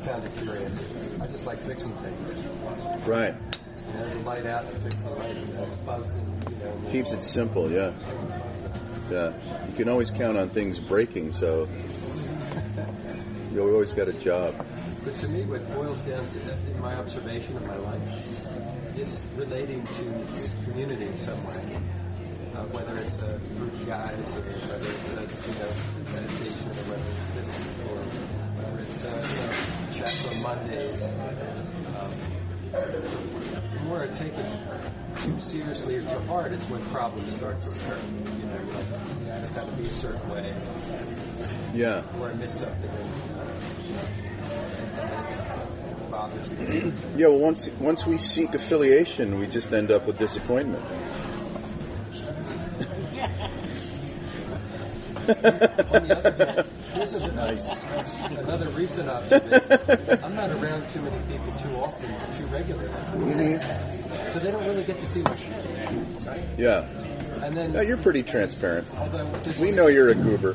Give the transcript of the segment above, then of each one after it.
found it curious. I just like fixing things. Right. There's a light out, I fix the light. Bugs and Keeps it simple, yeah. Yeah. You can always count on things breaking, so you always got a job. But to me, what boils down to, in my observation of my life, is relating to community in some way. Whether it's a group of guys, or whether it's a meditation, or whether it's this, or whether it's chats on Mondays. The more I take it too seriously or too hard, it's when problems start to occur. It's got to be a certain way. Yeah. Or I miss something. And bothers me. Yeah. Well, once we seek affiliation, we just end up with disappointment. On the other hand, here's another recent observation. I'm not around too many people too often, too regularly. Mm-hmm. So they don't really get to see my shit, right? Yeah. And then, no, you're pretty transparent. We know you're a goober.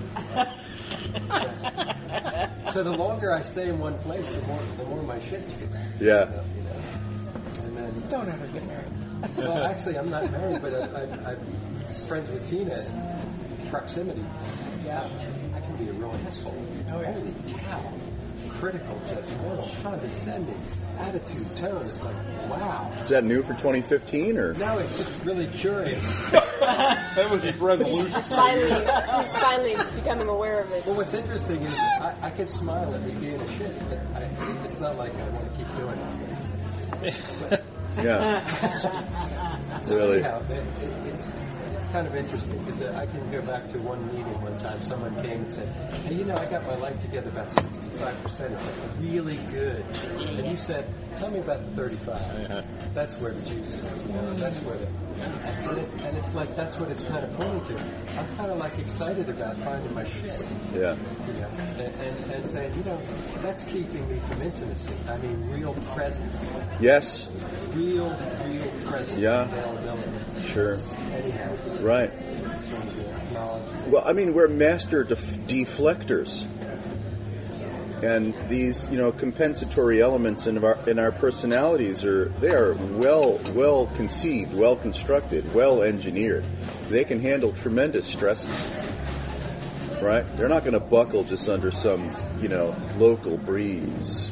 So the longer I stay in one place, the more my shit gets. Yeah. And then, don't ever get married. Well, actually, I'm not married, but I'm friends with Tina. Proximity. Yeah, I can be a real asshole. Oh, yeah. Holy cow. Critical, judgmental, condescending, attitude, tone. It's like, wow. Is that new for 2015 or? No, it's just really curious. That was his resolution. He's finally becoming aware of it. Well, what's interesting is I can smile at me being a shit, but it's not like I want to keep doing it. Yeah. So really? Anyhow, it's kind of interesting because I can go back to one meeting one time. Someone came and said, hey, I got my life together about 65%. It's like really good. And you said, tell me about the 35. Yeah. That's where the juice is. That's where and it's like, that's what it's kind of pointing to. I'm kind of like excited about finding my shit. Yeah. And saying, that's keeping me from intimacy. I mean, real presence. Yes. Real presence. Yeah. Availability. Sure. Anyhow. Right. Well, I mean, we're master deflectors, and these, compensatory elements in our personalities are well conceived, well constructed, well engineered. They can handle tremendous stresses. Right? They're not going to buckle just under some, local breeze.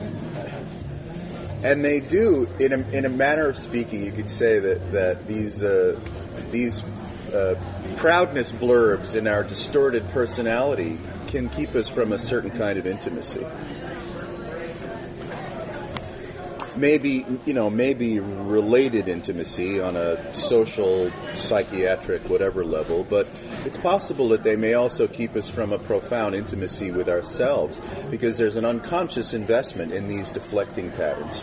And they do, in a manner of speaking, you could say that these proudness blurbs in our distorted personality can keep us from a certain kind of intimacy. Maybe related intimacy on a social, psychiatric, whatever level, but it's possible that they may also keep us from a profound intimacy with ourselves, because there's an unconscious investment in these deflecting patterns.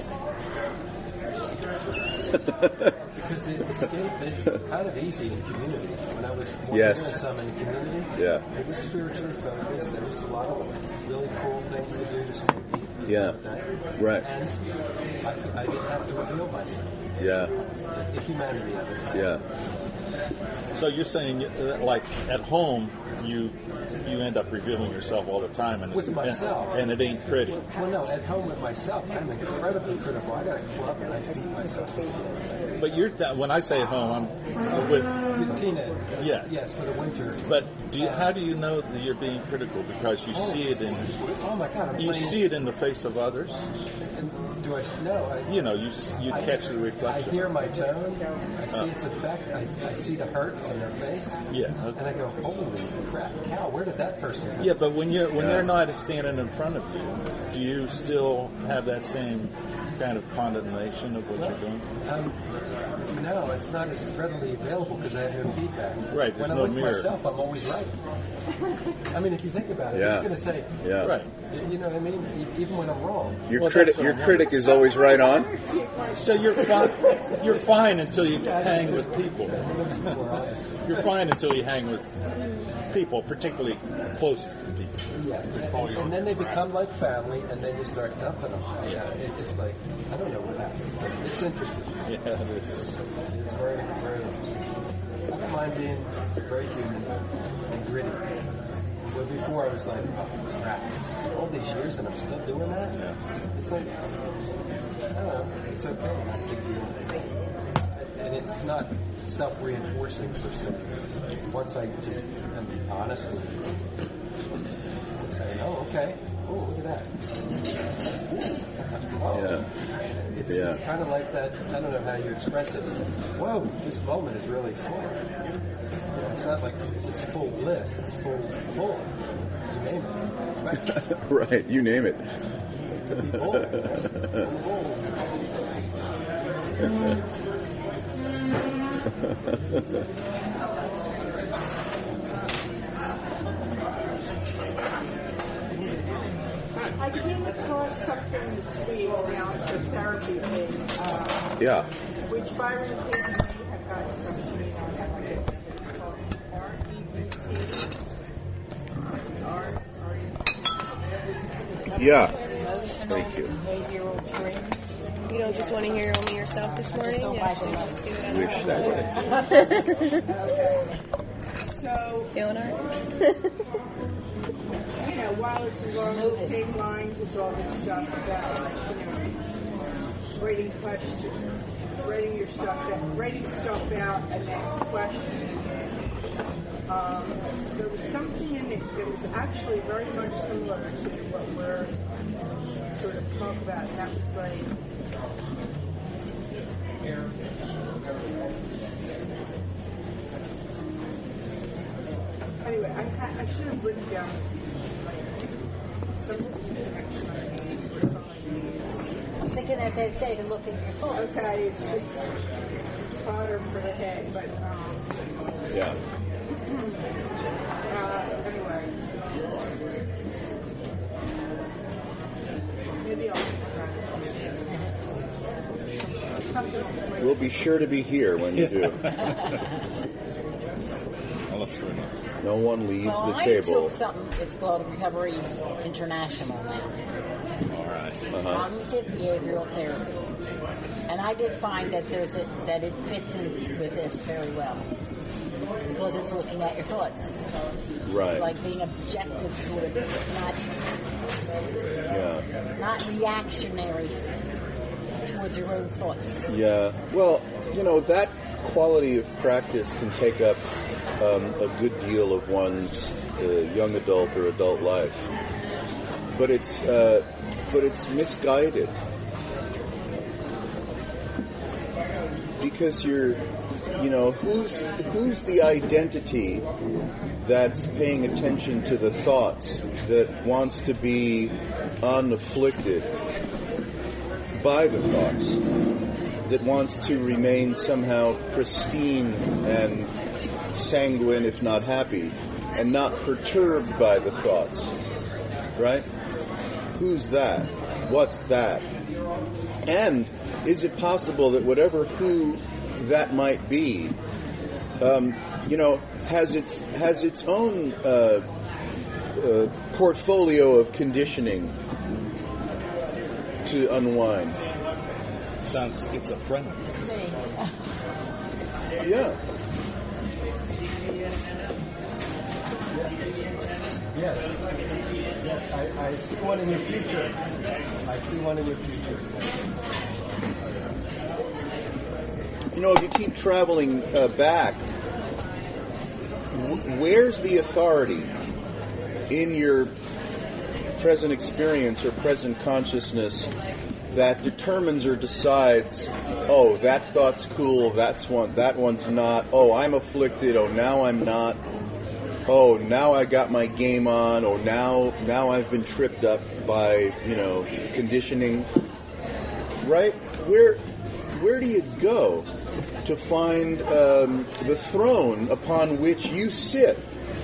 Because the escape is kind of easy in community. When I was doing some in the community, it was spiritually focused. There was a lot of really cool things to do to speak. Right. And I didn't have to reveal myself. Yeah. The humanity of it. Yeah. So you're saying, like, at home, you end up revealing yourself all the time, and with myself, and it ain't pretty. Well, no, at home with myself, I'm incredibly critical. I got a club, and I beat myself. But when I say at home, I'm with Tina. Yeah. Yes, for the winter. But how do you know that you're being critical? Because you see it in. Oh my God! See it in the face of others. And do I? No. You catch the reflection. I hear my tone. I see its effect. I see the hurt on their face. Yeah. And I go, holy crap, cow! Where did that person come? Yeah, but when they're not standing in front of you, do you still have that same kind of condemnation of what you're doing? No, it's not as readily available because I have no feedback. Right, there's no mirror. When I'm with myself, I'm always right. I mean, if you think about it, it's going to say, right. You know what I mean? Even when I'm wrong. Your critic is always right on? So you're fine until you hang with people. You're fine until you hang with people, particularly close people. Yeah, and then they become like family, and then you start dumping them. Yeah, it's like, I don't know what happens, but it's interesting. Yeah, it is. It's very, very interesting. I don't mind being very human and gritty. Where before I was like, oh crap, all these years and I'm still doing that? Yeah. It's like, I don't know, it's okay, not a big deal. And it's not self-reinforcing per se. Once I just am honest with it and say, oh, okay, oh, look at that. Ooh. Oh. Yeah. It's kind of like that, I don't know how you express it. It's like, whoa, this moment is really full. It's not like just full bliss, it's full. You name it. Right, you name it. It could be bold. Bold. I came across something this week around the therapy thing. Yeah. Which Byron Katie had gotten some shit on it. It's called REBT. Yeah. Emotional Thank you. behavioral traits. You don't just want to hear only yourself this morning? You actually want to see what Wish that was. So, Feeling all right? you know, while it's along the same lines as all this stuff about, like, writing questions, writing stuff out and then questioning it. There was something in it that was actually very much similar to what we're sort of talking about, and that was like, anyway, I should have written down this, like, some connection I'm thinking that they'd say to look at your thoughts. Okay, it's just fodder for the head, but Yeah. anyway, maybe I'll something. We'll be sure to be here when you do. Unless we're not. No one leaves Well, the I table. took something, it's called Recovery International now. All right. Cognitive behavioral therapy. And I did find that that it fits in with this very well. Because it's looking at your thoughts. Right. It's like being objective sort of, Yeah. not reactionary towards your own thoughts. Yeah. Well, that quality of practice can take up a good deal of one's young adult or adult life, but it's misguided because who's the identity that's paying attention to the thoughts, that wants to be unafflicted by the thoughts, that wants to remain somehow pristine and sanguine, if not happy, and not perturbed by the thoughts, right? Who's that? What's that? And is it possible that whatever who that might be, has its own portfolio of conditioning to unwind? Sounds schizophrenic. Yeah. Yes. I see one in your future. I see one in your future. If you keep traveling back, where's the authority in your present experience or present consciousness that determines or decides, oh, that thought's cool, that one's not, oh, I'm afflicted, oh, now I'm not, oh, now I got my game on, oh, now I've been tripped up by, conditioning, right? Where do you go to find the throne upon which you sit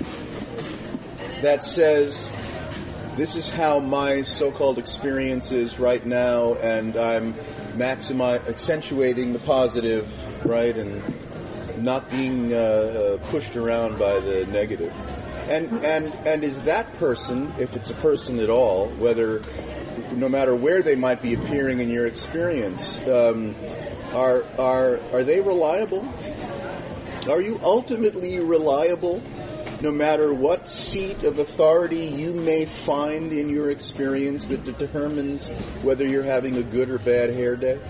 that says, this is how my so-called experience is right now, and I'm accentuating the positive, right, and not being pushed around by the negative. And is that person, if it's a person at all, no matter where they might be appearing in your experience, are they reliable? Are you ultimately reliable no matter what seat of authority you may find in your experience that determines whether you're having a good or bad hair day?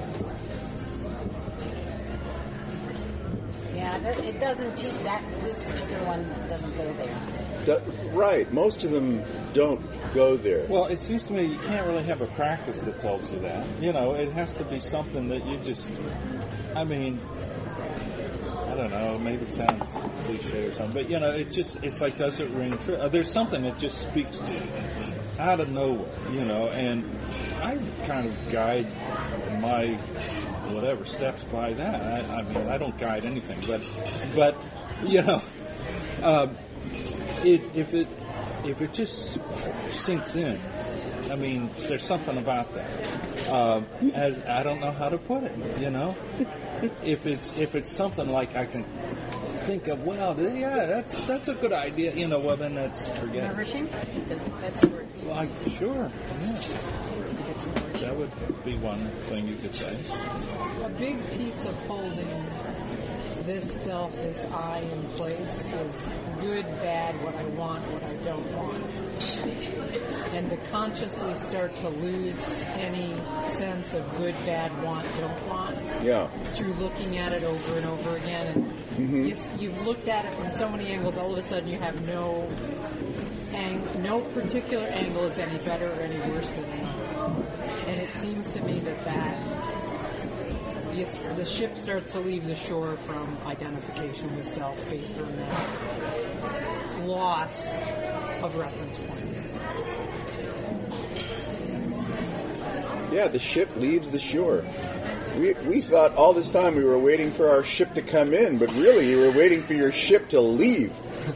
Yeah, it doesn't teach that. This particular one doesn't go there. Right. Most of them don't go there. Well, it seems to me you can't really have a practice that tells you that. It has to be something that you just, I don't know, maybe it sounds cliche or something, but, it's like, does it ring true? There's something that just speaks to you out of nowhere, and I kind of guide my whatever steps by that. I don't guide anything, but if it just sinks in, there's something about that. As I don't know how to put it, If it's something like I can think of, that's a good idea, well then that's forget it. Nourishing? That's a word. Well, sure, yeah. That would be one thing you could say. A big piece of holding this self, this I in place is good, bad, what I want, what I don't want. And to consciously start to lose any sense of good, bad, want, don't want. Yeah. Through looking at it over and over again. And you've looked at it from so many angles, all of a sudden you have no particular angle is any better or any worse than another. And it seems to me that the ship starts to leave the shore from identification with self based on that loss of reference point. Yeah, the ship leaves the shore. We thought all this time we were waiting for our ship to come in, but really you were waiting for your ship to leave.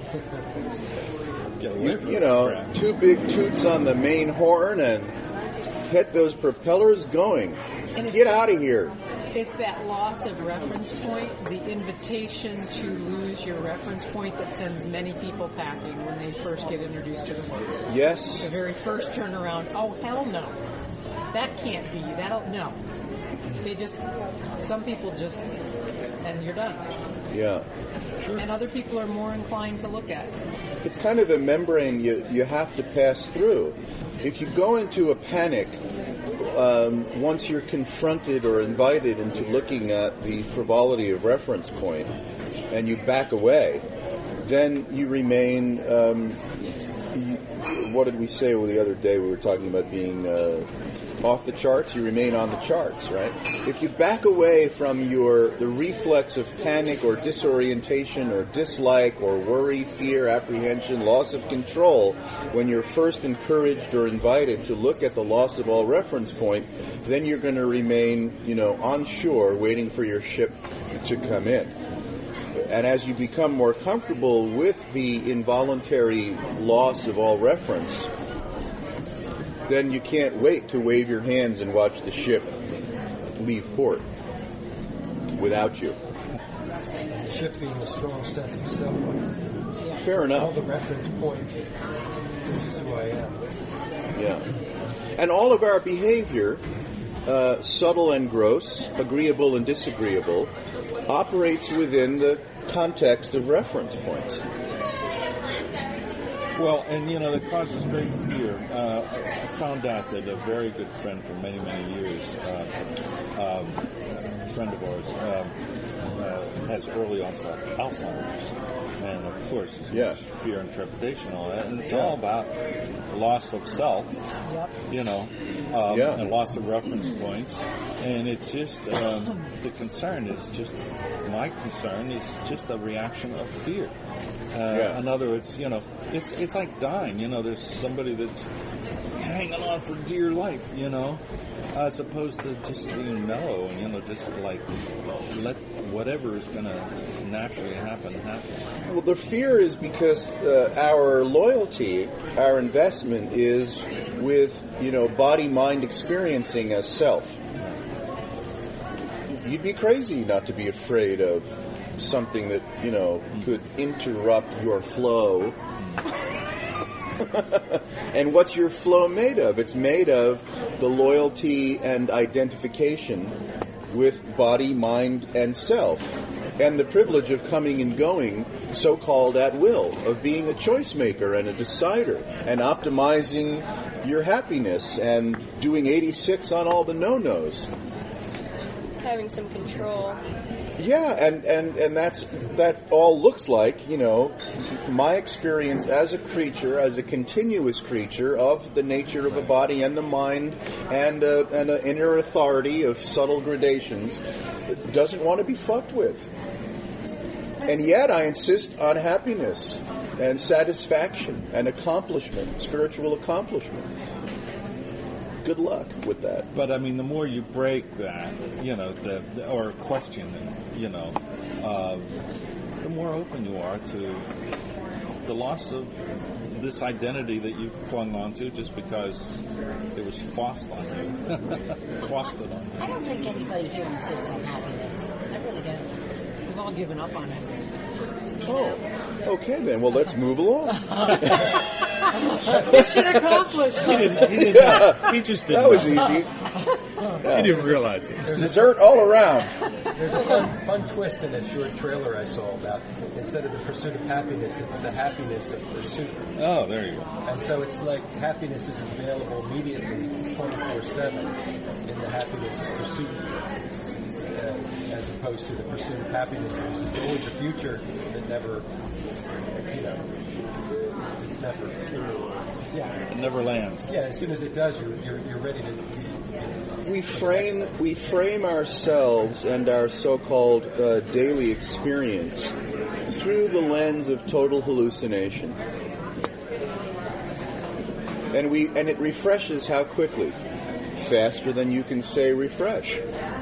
Two big toots on the main horn and get those propellers going. Get out of here. It's that loss of reference point, the invitation to lose your reference point that sends many people packing when they first get introduced to the world. Yes. The very first turnaround, oh, hell no. That can't be. No. Some people just, and you're done. Yeah. Sure. And other people are more inclined to look at it. It's kind of a membrane you have to pass through. If you go into a panic, once you're confronted or invited into looking at the frivolity of reference point, and you back away, then you remain, what did we say the other day? We were talking about being off the charts. You remain on the charts, right? If you back away from the reflex of panic or disorientation or dislike or worry, fear, apprehension, loss of control, when you're first encouraged or invited to look at the loss of all reference point, then you're going to remain, on shore waiting for your ship to come in. And as you become more comfortable with the involuntary loss of all reference, then you can't wait to wave your hands and watch the ship leave port without you. The ship being a strong sense of self. Fair enough. All the reference points. This is who I am. Yeah. And all of our behavior, subtle and gross, agreeable and disagreeable, operates within the context of reference points. Well, and that causes great fear. I found out that a very good friend for many, many years, a friend of ours, has early onset Alzheimer's. And of course, it's much fear and trepidation and all that. And it's all about loss of self, and loss of reference points. And it's just, my concern is just a reaction of fear. In other words, it's like dying. There's somebody that's hanging on for dear life, as opposed to just being mellow and, just like let whatever is going to naturally happen. Well, the fear is because our loyalty, our investment is with, body-mind experiencing as self. You'd be crazy not to be afraid of something that, could interrupt your flow. And what's your flow made of? It's made of the loyalty and identification with body, mind, and self. and the privilege of coming and going, so-called at will, of being a choice maker and a decider, and optimizing your happiness and doing 86 on all the no-nos. Having some control. Yeah, and that all looks like, my experience as a creature, as a continuous creature of the nature of a body and the mind and an inner authority of subtle gradations, doesn't want to be fucked with. And yet I insist on happiness and satisfaction and accomplishment, spiritual accomplishment. Good luck with that. But I mean, the more you break that, or question it, the more open you are to the loss of this identity that you've clung on to just because it was forced on you. Fostered on you. I don't think anybody here insists on happiness. I really don't. We've all given up on it. Oh, okay then. Well, let's move along. Mission accomplished. He didn't. He just didn't. That was easy. He didn't realize it. Dessert all around. There's a fun twist in a short trailer I saw about, instead of the pursuit of happiness, it's the happiness of pursuit. Oh, there you go. And so it's like happiness is available immediately, 24/7, in the happiness of pursuit, as opposed to the pursuit of happiness, which is always a future that never, it's never. Yeah. It never lands. Yeah. As soon as it does, you're ready to. We frame ourselves and our so-called daily experience through the lens of total hallucination, and it refreshes how quickly, faster than you can say refresh.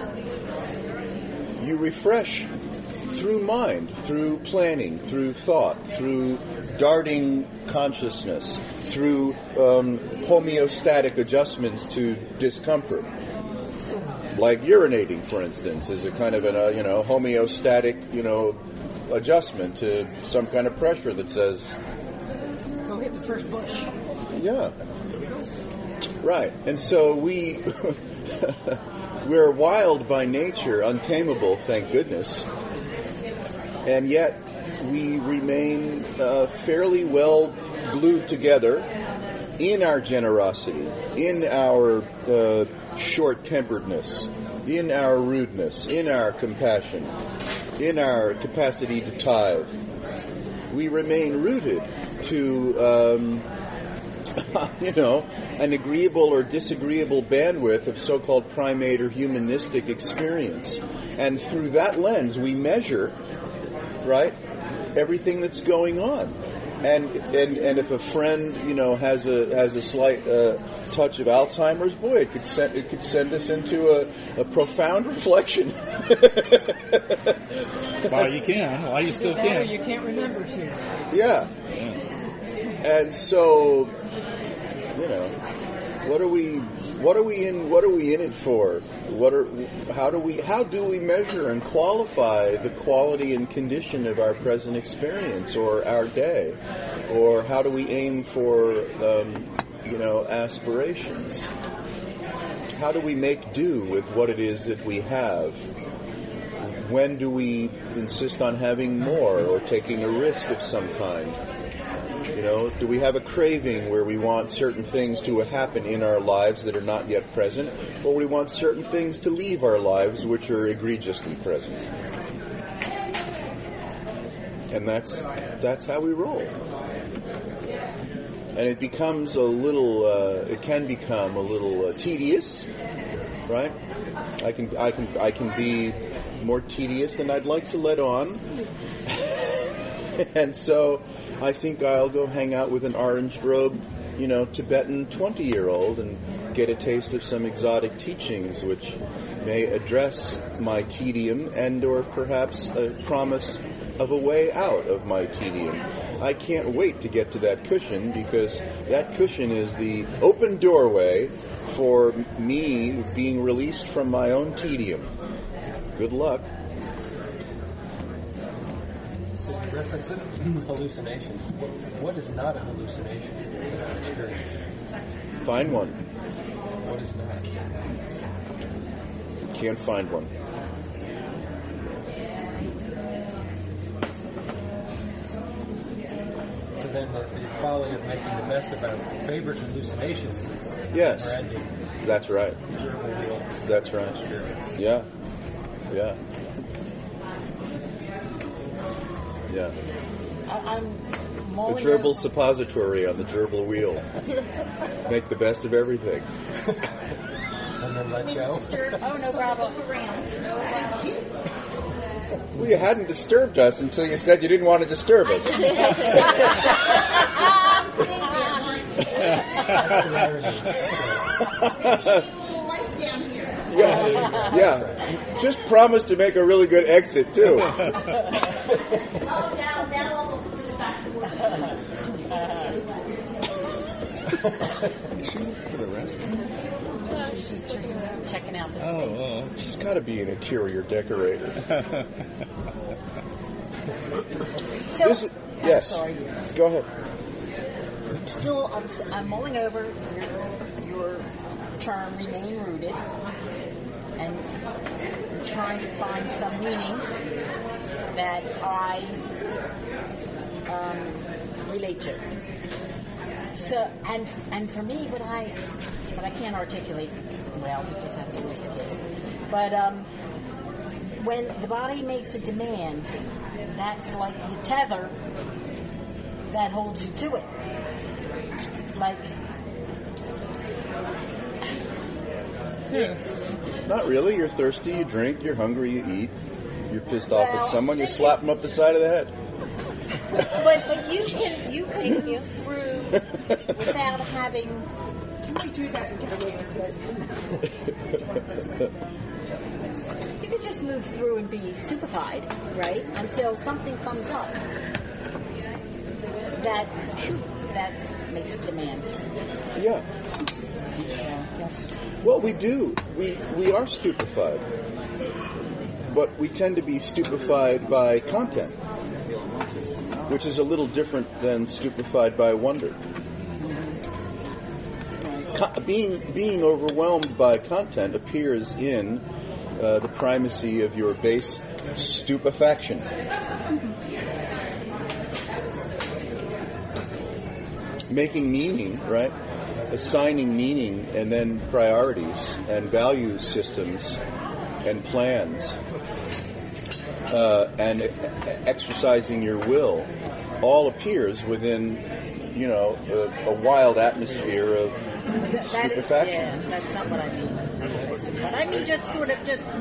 You refresh through mind, through planning, through thought, through darting consciousness, through homeostatic adjustments to discomfort. Like urinating, for instance, is a kind of homeostatic, adjustment to some kind of pressure that says, Go hit the first bush. yeah, right. And so we're wild by nature, untamable, thank goodness, and yet we remain fairly well glued together in our generosity, in our short-temperedness, in our rudeness, in our compassion, in our capacity to tithe. We remain rooted to, an agreeable or disagreeable bandwidth of so-called primate or humanistic experience. And through that lens, we measure, right, everything that's going on. And if a friend, has a slight touch of Alzheimer's, boy, it could send us into a profound reflection. Well, you can. Well, you still can. You can't remember to. Yeah. And so, what are we in it for? How do we measure and qualify the quality and condition of our present experience or our day? Or how do we aim for aspirations? How do we make do with what it is that we have? When do we insist on having more or taking a risk of some kind? Do we have a craving where we want certain things to happen in our lives that are not yet present, or we want certain things to leave our lives which are egregiously present? And that's how we roll. And it becomes it can become a little tedious, right? I can be more tedious than I'd like to let on. And so I think I'll go hang out with an orange-robed, Tibetan 20-year-old and get a taste of some exotic teachings which may address my tedium and or perhaps a promise of a way out of my tedium. I can't wait to get to that cushion, because that cushion is the open doorway for me being released from my own tedium. Good luck. So you reference hallucination. What is not a hallucination in our experience? Find one. What is not? Can't find one. folly of making the best of our favorite hallucinations is Yes. never-ending. That's right. Gerbil wheel. That's right. Experience. Yeah. Yeah. Yeah. I'm The mulling gerbil over- suppository on the gerbil wheel. Make the best of everything. And then let go. Oh, no problem. Well, you hadn't disturbed us until you said you didn't want to disturb us. That's the irony. Yeah. Yeah. Just promise to make a really good exit, too. Is she looking for the restroom? She's just checking out the space. Oh, She's got to be an interior decorator. So, This is, yes. sorry. Go ahead. Still, I'm mulling over your term "remain rooted" and trying to find some meaning that I relate to. So, and for me, but I can't articulate well because that's always the case. But when the body makes a demand, that's like the tether that holds you to it. Like, Not really. You're thirsty, you drink, you're hungry, you eat. You're pissed off Well, at someone, you slap them up the side of the head. but you can move through without having. You might do that and get away with it. You could just move through and be stupefied, right? Until something comes up that makes demand. Yeah. Well, we do. We are stupefied. But we tend to be stupefied by content, which is a little different than stupefied by wonder. Being overwhelmed by content appears in the primacy of your base stupefaction. Making meaning, right? Assigning meaning and then priorities and value systems and plans and exercising your will all appears within, a wild atmosphere of stupefaction. Yeah, that's not what I mean. But I mean just sort of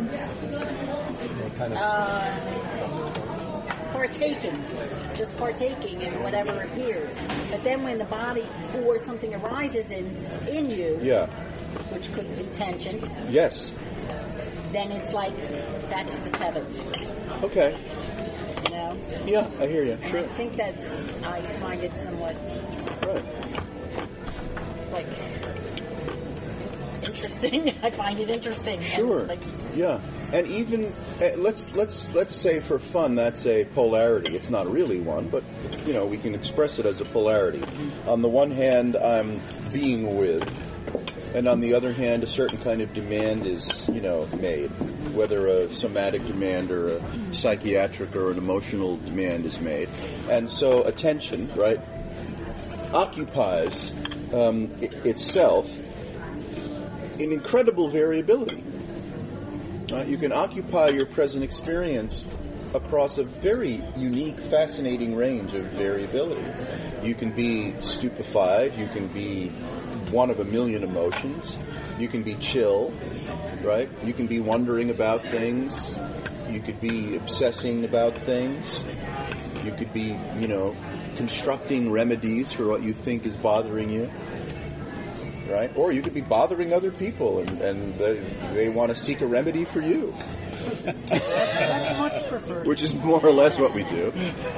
partaking in whatever appears. But then when the body or something arises in you, Yeah. which could be tension, Yes. then it's like that's the tether, Okay. you know? Yeah, I hear you. And Sure. I think I find it somewhat Right. like interesting. I find it interesting. Sure. And, like, Yeah. And even let's say for fun that's a polarity. It's not really one, but we can express it as a polarity. On the one hand, I'm being with, and on the other hand, a certain kind of demand is made, whether a somatic demand or a psychiatric or an emotional demand is made, and so attention, right, occupies itself in incredible variability. You can occupy your present experience across a very unique, fascinating range of variability. You can be stupefied, you can be one of a million emotions, you can be chill, right? You can be wondering about things, you could be obsessing about things, you could be, constructing remedies for what you think is bothering you. Right? Or you could be bothering other people and they want to seek a remedy for you. that's much preferred. Which is more or less what we do.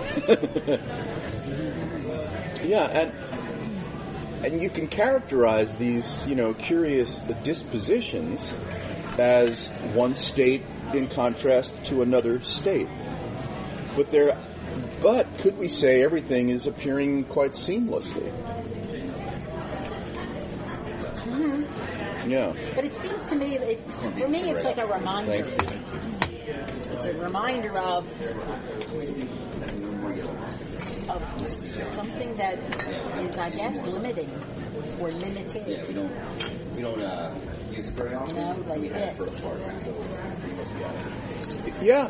Yeah, and you can characterize these, curious dispositions as one state in contrast to another state. But could we say everything is appearing quite seamlessly? Yeah. But it seems to me, for me, it's like a reminder. Thank you. It's a reminder of of something that is, I guess, limiting or limited. Yeah, we don't use it very often. Like this. For a fart, so we must be out of it. Yeah,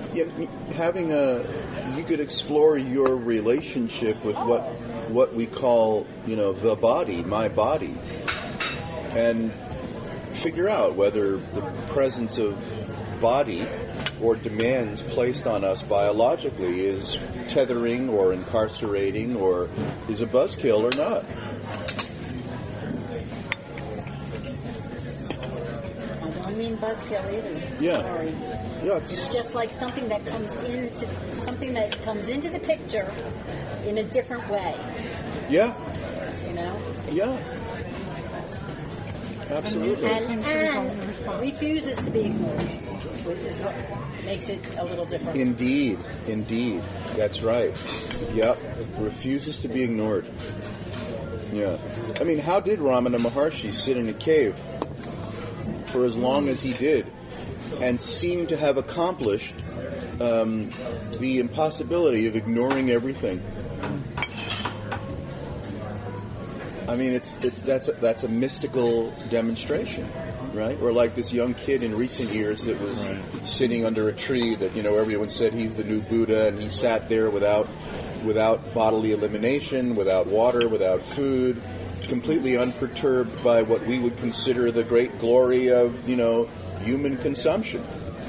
you could explore your relationship with what we call, the body, my body, and figure out whether the presence of body or demands placed on us biologically is tethering or incarcerating or is a buzzkill or not. I don't mean buzzkill either. Yeah. Sorry. Yeah, It's just like something that comes into the picture in a different way. Yeah. Yeah. Absolutely. And refuses to be ignored, which is what makes it a little different. Indeed. That's right. Yep. Refuses to be ignored. Yeah. I mean, how did Ramana Maharshi sit in a cave for as long as he did and seem to have accomplished the impossibility of ignoring everything? I mean, that's a mystical demonstration, right? Or like this young kid in recent years that was sitting under a tree that, everyone said he's the new Buddha, and he sat there without bodily elimination, without water, without food, completely unperturbed by what we would consider the great glory of, human consumption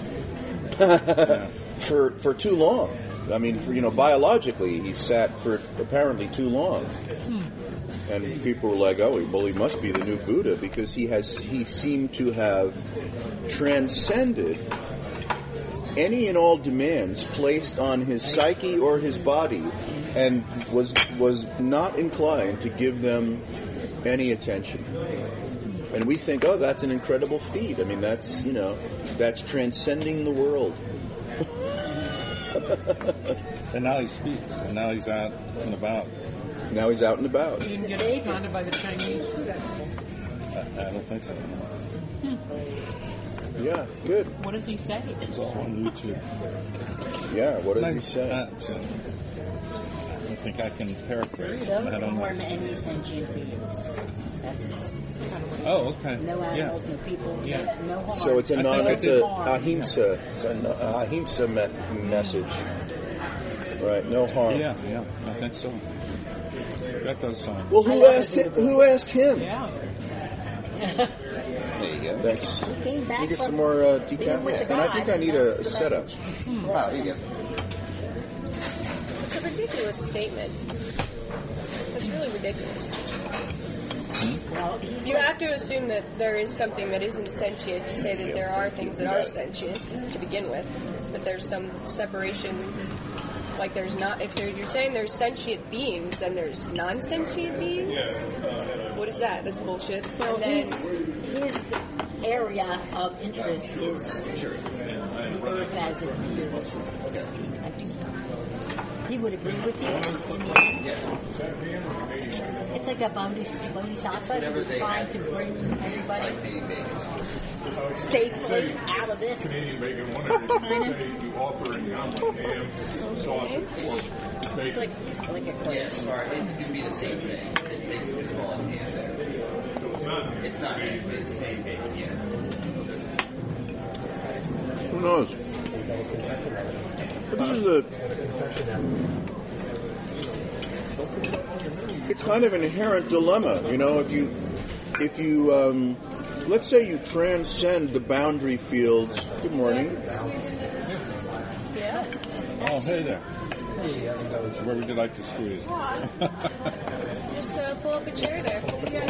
for too long. I mean, biologically, he sat for apparently too long. And people were like, "Oh, well, he must be the new Buddha because he seemed to have transcended any and all demands placed on his psyche or his body, and was not inclined to give them any attention." And we think, "Oh, that's an incredible feat. I mean, that's transcending the world." And now he speaks, and now he's out and about. Now he's out and about. He didn't get founded by the Chinese. I don't think so. Yeah, good. What does he say? It's all on YouTube. Yeah, what does he say? I think I can paraphrase. I don't know. Any sentient beings. That's his. Oh, okay. No animals, no people, no harm. So it's it's a ahimsa. It's an ahimsa message, right? No harm. Yeah, I think so. That does sound. Well, who asked him? Yeah. There you go. Thanks. He came back Can you get from some more decaf? with the And I think I need a setup. Wow, there you go. It's a ridiculous statement. It's really ridiculous. Well, he's You have to assume that there is something that isn't sentient to say that there are things that are sentient to begin with. That there's some separation. Like there's not. If you're saying there's sentient beings, then there's non-sentient beings. What is that? That's bullshit. Well, And then his area of interest is the Earth as it appears. I think he would agree with you. It's like a bodhisattva who's trying to bring everybody safely out of this. Canadian bacon, you offer in omelet, ham, sausage, pork, bacon. It's like a Yeah, sorry, it's going to be the same thing. They just call it ham there. It's not ham, it's Canadian bacon, yeah. Who knows? But this is it's kind of an inherent dilemma, if you let's say you transcend the boundary fields. Good morning. yeah, Oh, hey there. Hey, how's it going? Where would you like to squeeze? just pull up a chair there.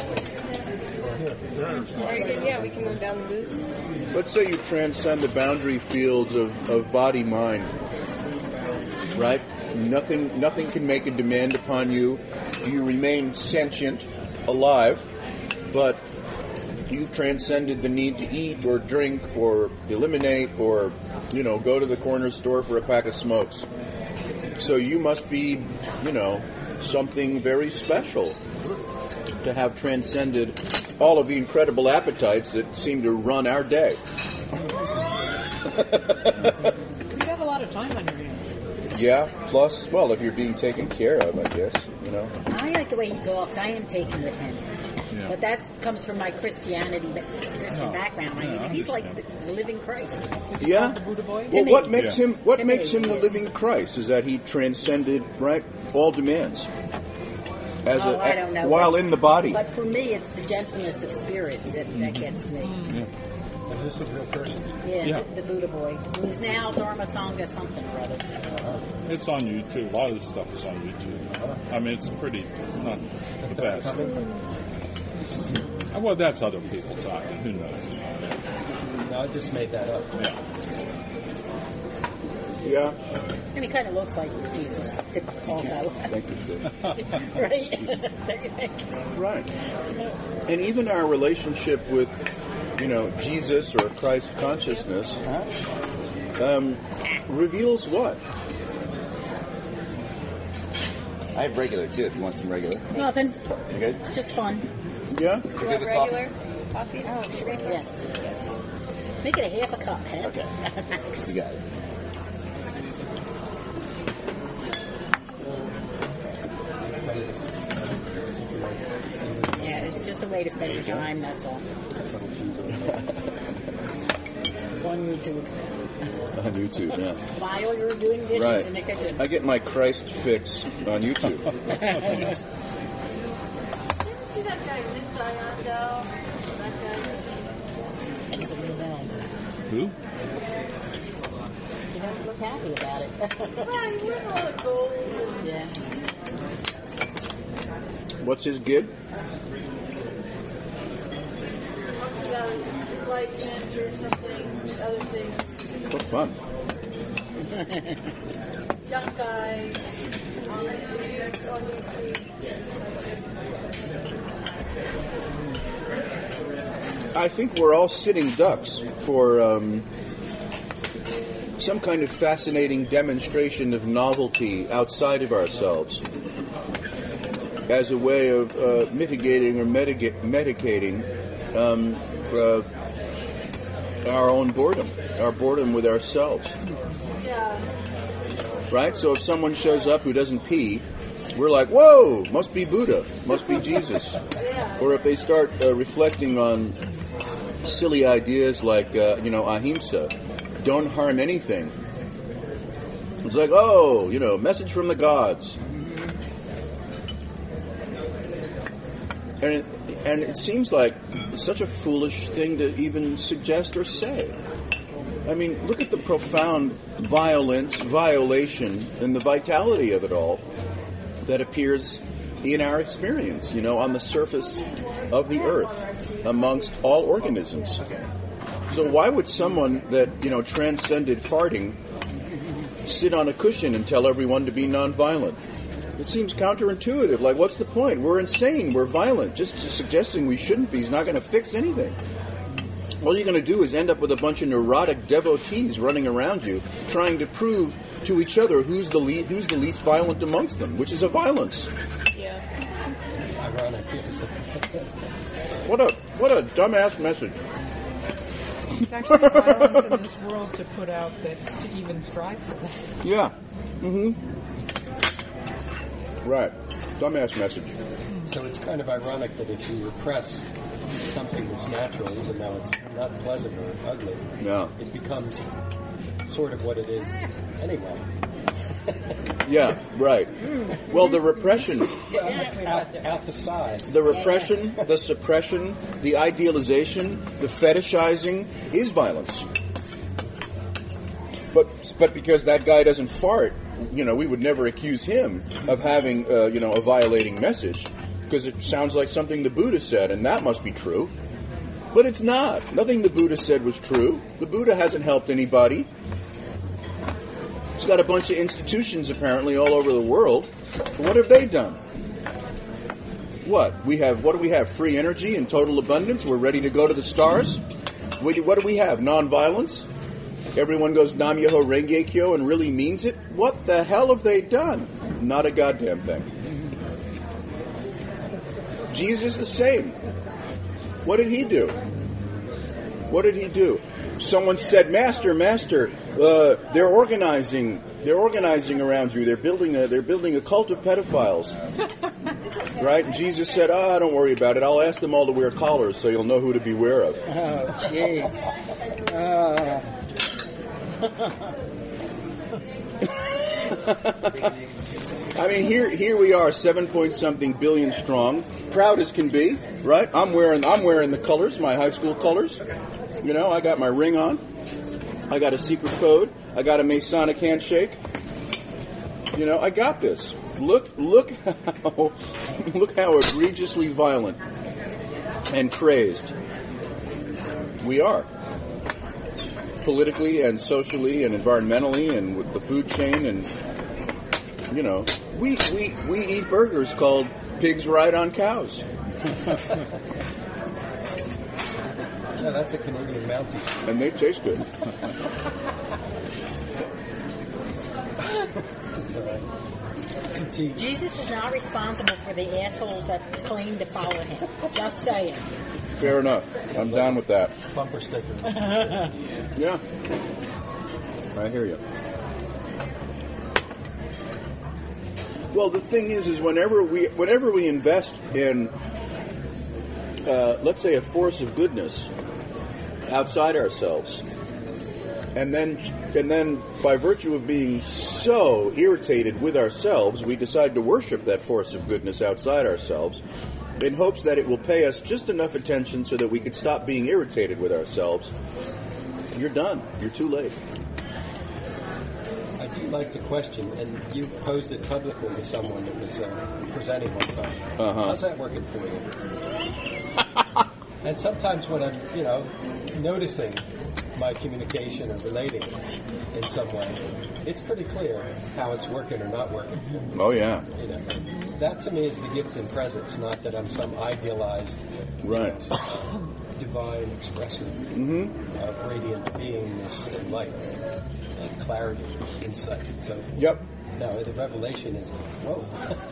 Very good. Yeah, we can move down the booth. Let's say you transcend the boundary fields of body mind, right? Nothing can make a demand upon you. You remain sentient, alive, but you've transcended the need to eat or drink or eliminate or, go to the corner store for a pack of smokes. So you must be, something very special to have transcended all of the incredible appetites that seem to run our day. You have a lot of time on your hands. Yeah. Plus, well, if you're being taken care of, I guess, you know. I like the way he talks. I am taken with him. Yeah. But that comes from my Christian background. He's like the living Christ. Yeah. The Buddha boy? Well, me. what makes Yeah. him? What To makes me, him the yes. living Christ is that he transcended all demands. As I don't know. While in the body. But for me, it's the gentleness of spirit that gets me. Yeah. And this is a real person. Yeah, Yeah. The Buddha boy, who's now Dharma Sangha something or other. It's on YouTube. A lot of this stuff is on YouTube. I mean, it's not the best. Well, that's other people talking. Who knows? No, I just made that up. Yeah. Yeah. And he kind of looks like Jesus, also. Thank you, Phil. Right? There you think. Right. And even our relationship with, Jesus or Christ consciousness reveals what? I have regular too. If you want some regular, Nothing. you good? It's just fun. Yeah. You want regular coffee? Oh, sure. Yes. Make it a half a cup, huh? Okay, you got it. Yeah, it's just a way to spend your time, that's all. On YouTube. On YouTube, yeah. While you're doing dishes Right. in the kitchen. I get my Christ fix on YouTube. Didn't see that guy Lin Diando? That guy. It's a real bell. Who? You don't look happy about it. Well, he wears a lot of gold and Yeah. What's his gig? talks about his enlightenment or something, other things. What fun. Young guy on YouTube. I think we're all sitting ducks for some kind of fascinating demonstration of novelty outside of ourselves as a way of mitigating or medicating our own boredom, our boredom with ourselves. Yeah. Right? So if someone shows up who doesn't pee, we're like, whoa, must be Buddha, must be Jesus. Yeah. Or if they start reflecting on silly ideas like, ahimsa, don't harm anything. It's like, oh, message from the gods. And it seems like such a foolish thing to even suggest or say. I mean, look at the profound violation, and the vitality of it all that appears in our experience, on the surface of the earth, amongst all organisms. So why would someone that, transcended farting sit on a cushion and tell everyone to be nonviolent? It seems counterintuitive. Like, what's the point? We're insane. We're violent. Just suggesting we shouldn't be is not going to fix anything. All you're going to do is end up with a bunch of neurotic devotees running around you, trying to prove to each other who's the least violent amongst them, which is a violence. Yeah. Ironic, yes. What a dumbass message. It's actually violence in this world to put out that to even strive for that. Yeah. Mm-hmm. Right. Dumbass message. So it's kind of ironic that if you repress something that's natural, even though it's not pleasant or ugly, Yeah. it becomes sort of what it is anyway. Yeah, right. Well, the repression, Out the side. the repression, the suppression, the idealization, the fetishizing is violence. But because that guy doesn't fart, we would never accuse him of having, a violating message, because it sounds like something the Buddha said, and that must be true. But it's not. Nothing the Buddha said was true. The Buddha hasn't helped anybody. He's got a bunch of institutions, apparently, all over the world. But what have they done? What do we have? Free energy and total abundance? We're ready to go to the stars? What do we have? Nonviolence? Everyone goes Nam-myoho Renge Kyo and really means it? What the hell have they done? Not a goddamn thing. Jesus the same. What did he do? What did he do? Someone said, Master, they're organizing They're organizing around you. They're building a cult of pedophiles. Right? And Jesus said, don't worry about it. I'll ask them all to wear collars so you'll know who to beware of. Oh, jeez. I mean, here we are, 7-point-something billion strong, proud as can be, right? I'm wearing the colors, my high school colors. You know, I got my ring on. I got a secret code. I got a Masonic handshake. You know, I got this. Look how egregiously violent and crazed we are, politically and socially and environmentally and with the food chain. And you know, we eat burgers called Pigs Ride on Cows. No, that's a Canadian Mountie. And they taste good. Jesus is not responsible for the assholes that claim to follow him. Just saying. Fair enough. I'm down with that. Bumper sticker. Yeah. I hear you. Well, the thing is whenever we invest in, let's say, a force of goodness outside ourselves, and then by virtue of being so irritated with ourselves, we decide to worship that force of goodness outside ourselves in hopes that it will pay us just enough attention so that we could stop being irritated with ourselves. You're done. You're too late. I do like the question, and you posed it publicly to someone that was presenting one time. How's that working for you? And sometimes when I'm, noticing my communication or relating in some way, it's pretty clear how it's working or not working. Oh, yeah. That to me is the gift and presence, not that I'm some idealized, right, divine expression of radiant beingness and light and clarity, insight, and so forth. Yep. No, the revelation is, whoa.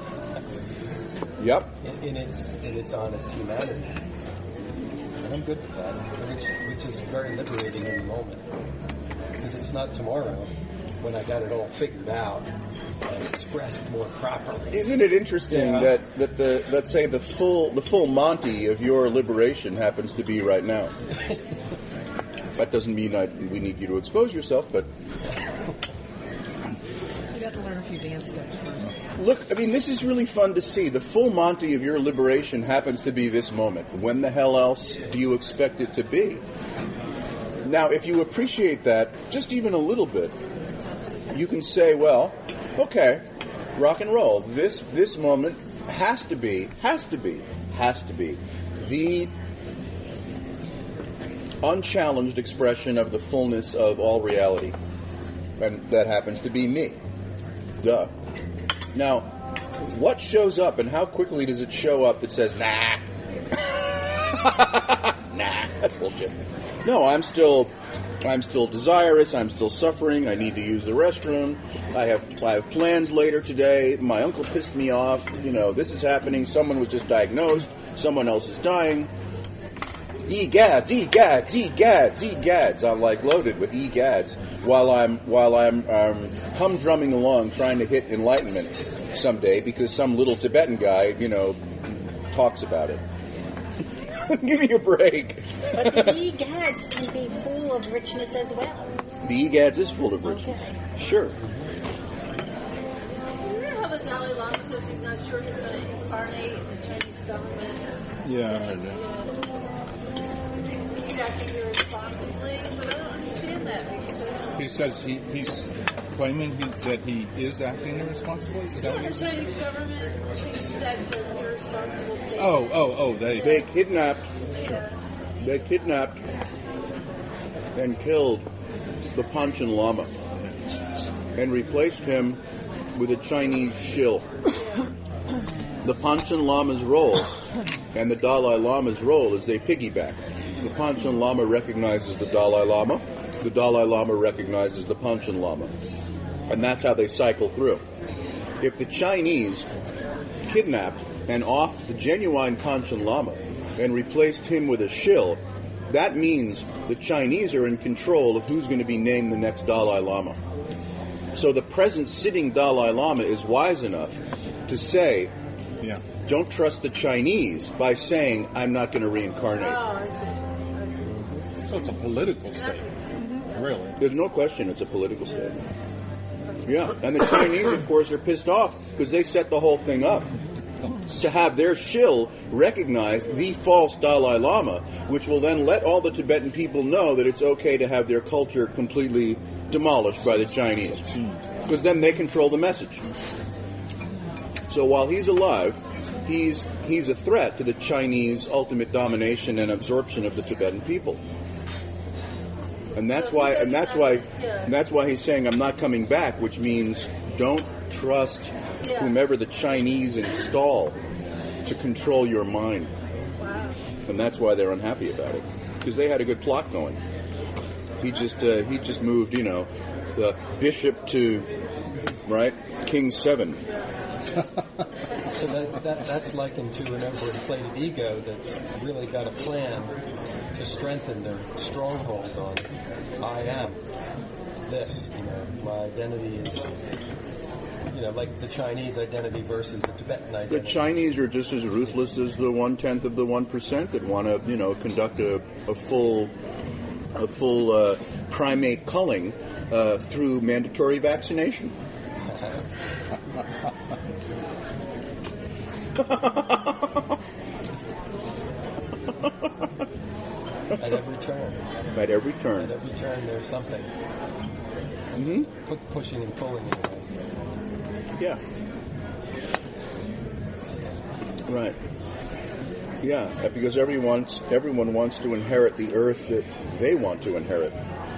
Yep. In its honest humanity. And I'm good with that, which is very liberating in the moment. Because it's not tomorrow when I got it all figured out and expressed more properly. Isn't it interesting that the, let's say, the full Monty of your liberation happens to be right now? That doesn't mean we need you to expose yourself, but you got to learn a few dance steps first. Look, I mean, this is really fun to see. The full Monty of your liberation happens to be this moment. When the hell else do you expect it to be? Now, if you appreciate that just even a little bit, you can say, well, okay, rock and roll. This moment has to be the unchallenged expression of the fullness of all reality. And that happens to be me. Duh. Now, what shows up and how quickly does it show up that says, nah? Nah, that's bullshit. No, I'm still desirous, I'm still suffering, I need to use the restroom, I have plans later today, my uncle pissed me off, this is happening, someone was just diagnosed, someone else is dying. Egads, egads, egads, egads. I'm like loaded with egads while I'm humdrumming along trying to hit enlightenment someday because some little Tibetan guy, talks about it. Give me a break. But the egads can be full of richness as well. The egads is full of richness. Okay. Sure. Remember how the Dalai Lama says he's not sure he's going to incarnate in the Chinese government? Yeah, I heard that. Acting irresponsibly, but I don't understand that because he says he's claiming that he is acting irresponsibly. Is that what the Chinese government thinks that's an irresponsible statement. Oh, they kidnapped and killed the Panchen Lama and replaced him with a Chinese shill. The Panchen Lama's role and the Dalai Lama's role is they piggyback. The Panchen Lama recognizes the Dalai Lama. The Dalai Lama recognizes the Panchen Lama. And that's how they cycle through. If the Chinese kidnapped and offed the genuine Panchen Lama and replaced him with a shill, that means the Chinese are in control of who's going to be named the next Dalai Lama. So the present sitting Dalai Lama is wise enough to say, Yeah. don't trust the Chinese by saying, I'm not going to reincarnate. Oh, I see. So it's a political statement, really. There's no question it's a political statement. Yeah, and the Chinese, of course, are pissed off because they set the whole thing up to have their shill recognize the false Dalai Lama, which will then let all the Tibetan people know that it's okay to have their culture completely demolished by the Chinese, because then they control the message. So while he's alive, he's a threat to the Chinese ultimate domination and absorption of the Tibetan people. And that's why he's saying, I'm not coming back, which means don't trust whomever the Chinese install to control your mind. Wow. And that's why they're unhappy about it, because they had a good plot going. He just moved, the bishop to, right, King 7. So that's likened to an overinflated ego that's really got a plan to strengthen their stronghold on I am this, my identity is, like the Chinese identity versus the Tibetan identity. The Chinese are just as ruthless as the 1/10 of the 1% that want to, conduct a full primate culling through mandatory vaccination. At every turn. At every turn. At every turn, there's something. Mm-hmm. Pushing and pulling in a way. Yeah. Right. Yeah, because everyone wants to inherit the earth that they want to inherit.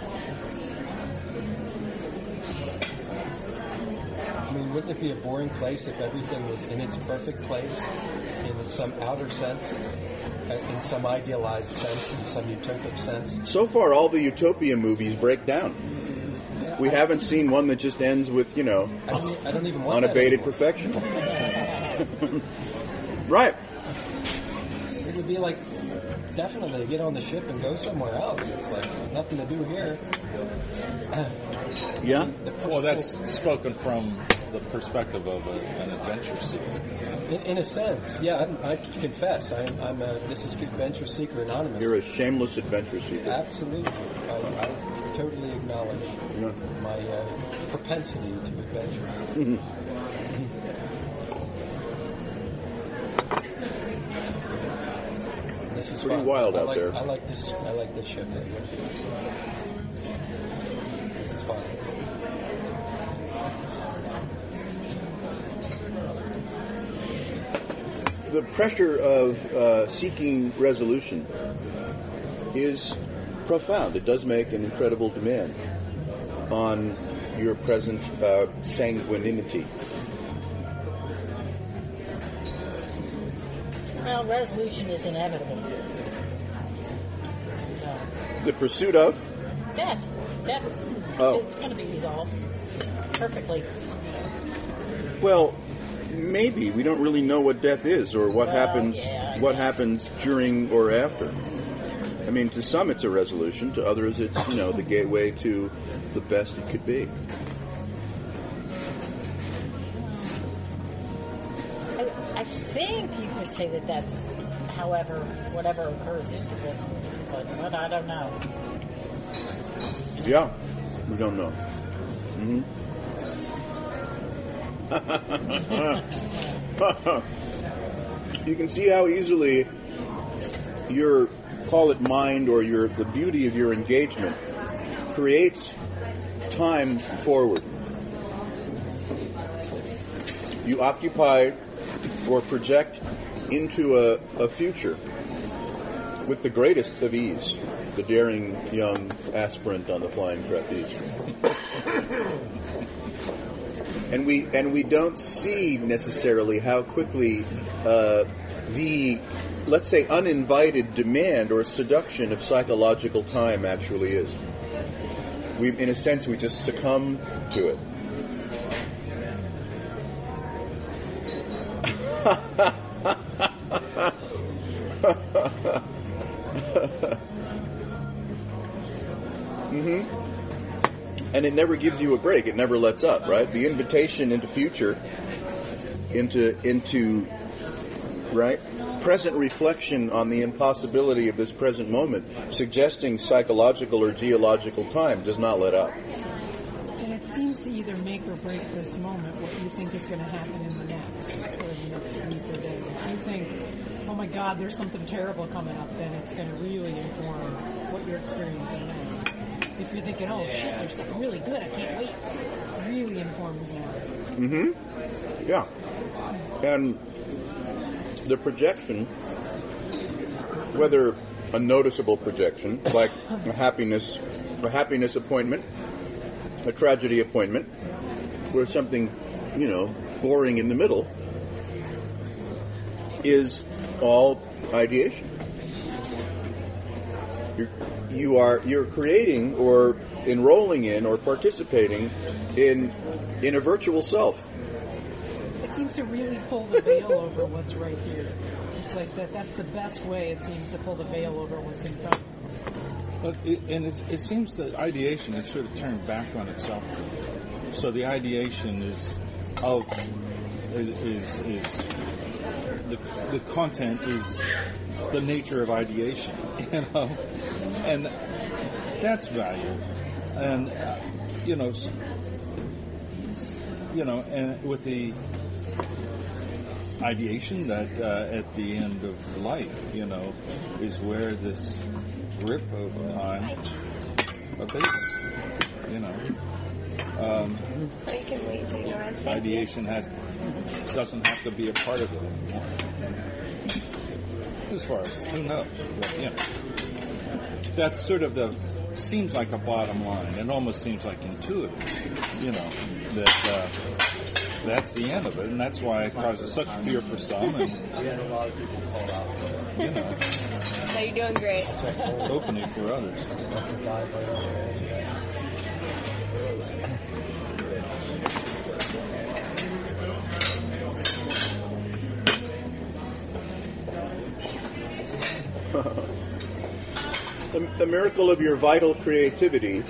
I mean, wouldn't it be a boring place if everything was in its perfect place, in some outer sense, in some idealized sense, in some utopic sense? So far, all the utopia movies break down. We haven't seen one that just ends with, I don't even want unabated perfection. Right. It would be like, definitely get on the ship and go somewhere else. It's like nothing to do here. Yeah. Well, that's spoken from the perspective of an adventure seeker. In a sense, yeah. I confess, this is Adventure Seeker Anonymous. You're a shameless adventure seeker. Absolutely. I totally acknowledge my propensity to adventure. Mm-hmm. This is pretty fun. wild out there. I like this ship. This is fun. The pressure of seeking resolution is profound. It does make an incredible demand on your present sanguinity. Well, resolution is inevitable. So, The pursuit of? death. Oh. It's going to be resolved perfectly. Well, maybe. We don't really know what death is or what happens during or after. I mean, to some it's a resolution, to others it's, the gateway to the best it could be. I think you could say that that's, whatever occurs is the resolution, but I don't know. Yeah, we don't know. Mm-hmm. You can see how easily your, call it mind, or the beauty of your engagement creates time forward. You occupy or project into a future with the greatest of ease, the daring young aspirant on the flying trapeze. And we don't see necessarily how quickly the, let's say, uninvited demand or seduction of psychological time actually is. In a sense, we just succumb to it. And it never gives you a break. It never lets up, right? The invitation into future, into right? Present reflection on the impossibility of this present moment, suggesting psychological or geological time, does not let up. And it seems to either make or break this moment what you think is going to happen in the next, or the next week or day. If you think, oh my God, there's something terrible coming up, then it's going to really inform what you're experiencing now. If you're thinking, oh shit, there's something really good, I can't wait, it really informs now. Mm-hmm. Yeah. And the projection, whether a noticeable projection, like a happiness appointment, a tragedy appointment, where something, boring in the middle, is all ideation. You're creating or enrolling in or participating in a virtual self. It seems to really pull the veil over what's right here. It's like that's the best way, it seems, to pull the veil over what's in front of us. But it seems that ideation has sort of turned back on itself. So the ideation is the content is the nature of ideation, and that's value, and and with the ideation that at the end of life, is where this grip of time abates. Ideation doesn't have to be a part of it anymore. As far as who knows, but, that's sort of seems like a bottom line. It almost seems like intuitive, that that's the end of it, and that's why it causes such fear for some. And we had a lot of people call out. Now you're doing great. Opening for others. The miracle of your vital creativity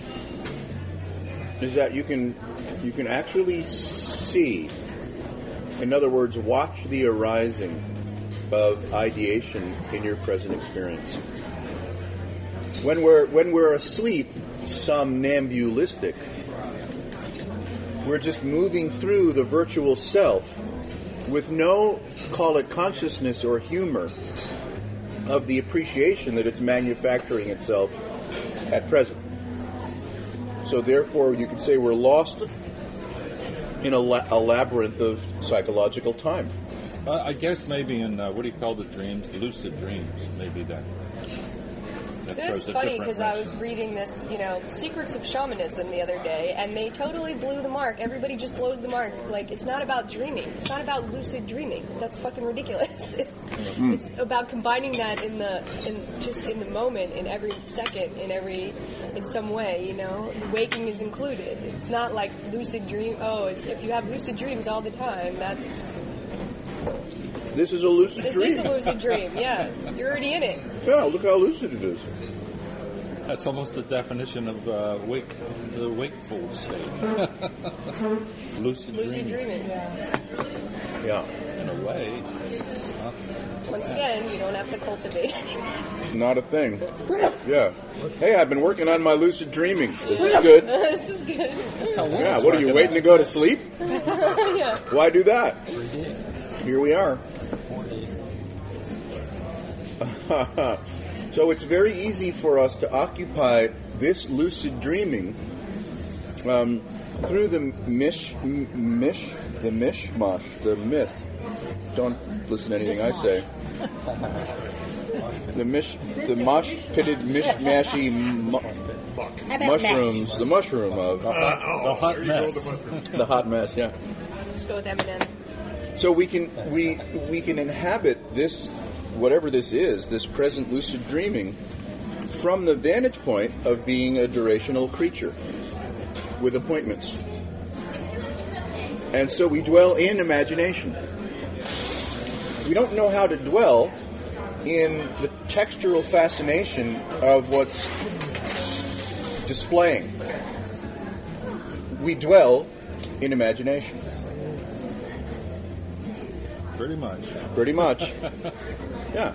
is that you can actually see, in other words, watch the arising of ideation in your present experience. When we're asleep, somnambulistic, we're just moving through the virtual self with no, call it consciousness or humor, of the appreciation that it's manufacturing itself at present. So therefore, you could say we're lost in a labyrinth of psychological time. I guess maybe in, what do you call the dreams? Lucid dreams, maybe that. It's funny because I was reading this, Secrets of Shamanism the other day, and they totally blew the mark. Everybody just blows the mark. Like, it's not about dreaming. It's not about lucid dreaming. That's fucking ridiculous. It's about combining that in the moment, in every second, in some way, Waking is included. It's not like lucid dream. If you have lucid dreams all the time, This is a lucid dream. This is a lucid dream, yeah. You're already in it. Yeah, look how lucid it is. That's almost the definition of the wakeful state. Lucid dreaming. Yeah. In a way. It's not. Once again, you don't have to cultivate anything. Not a thing. Yeah. Hey, I've been working on my lucid dreaming. This is good. This is good. Yeah, what are you, waiting to go to sleep? Yeah. Why do that? Here we are. So it's very easy for us to occupy this lucid dreaming through the mishmash, the myth. Don't listen to anything I say. The mosh-pitted mishmashy mushrooms, the mushroom of the hot mess. The hot mess, yeah. Let's go with Eminem. So we can inhabit this, whatever this is, this present lucid dreaming, from the vantage point of being a durational creature with appointments. And so we dwell in imagination. We don't know how to dwell in the textural fascination of what's displaying. we dwell in imagination. Pretty much. Pretty much. Yeah.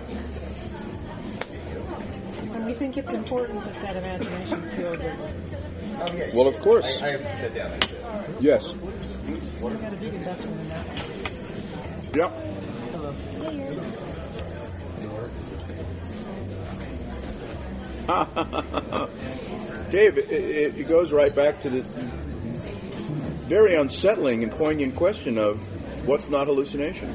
And we think it's important that imagination feel good. Oh, yeah. Well, of course. I put that down there too. Yes. We got a big investment in that one. Yep. Dave, it goes right back to the very unsettling and poignant question of what's not hallucination?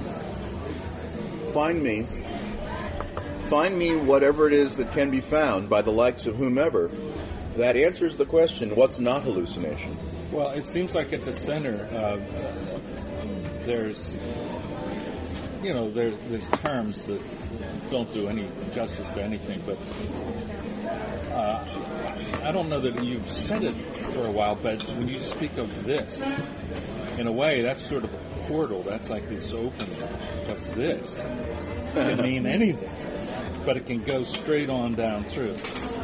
Find me whatever it is that can be found by the likes of whomever that answers the question, what's not hallucination? Well, it seems like at the center, there's terms that don't do any justice to anything, but I don't know that you've said it for a while, but when you speak of this, in a way, that's sort of a portal. That's like this opening, because this can mean anything, but it can go straight on down through,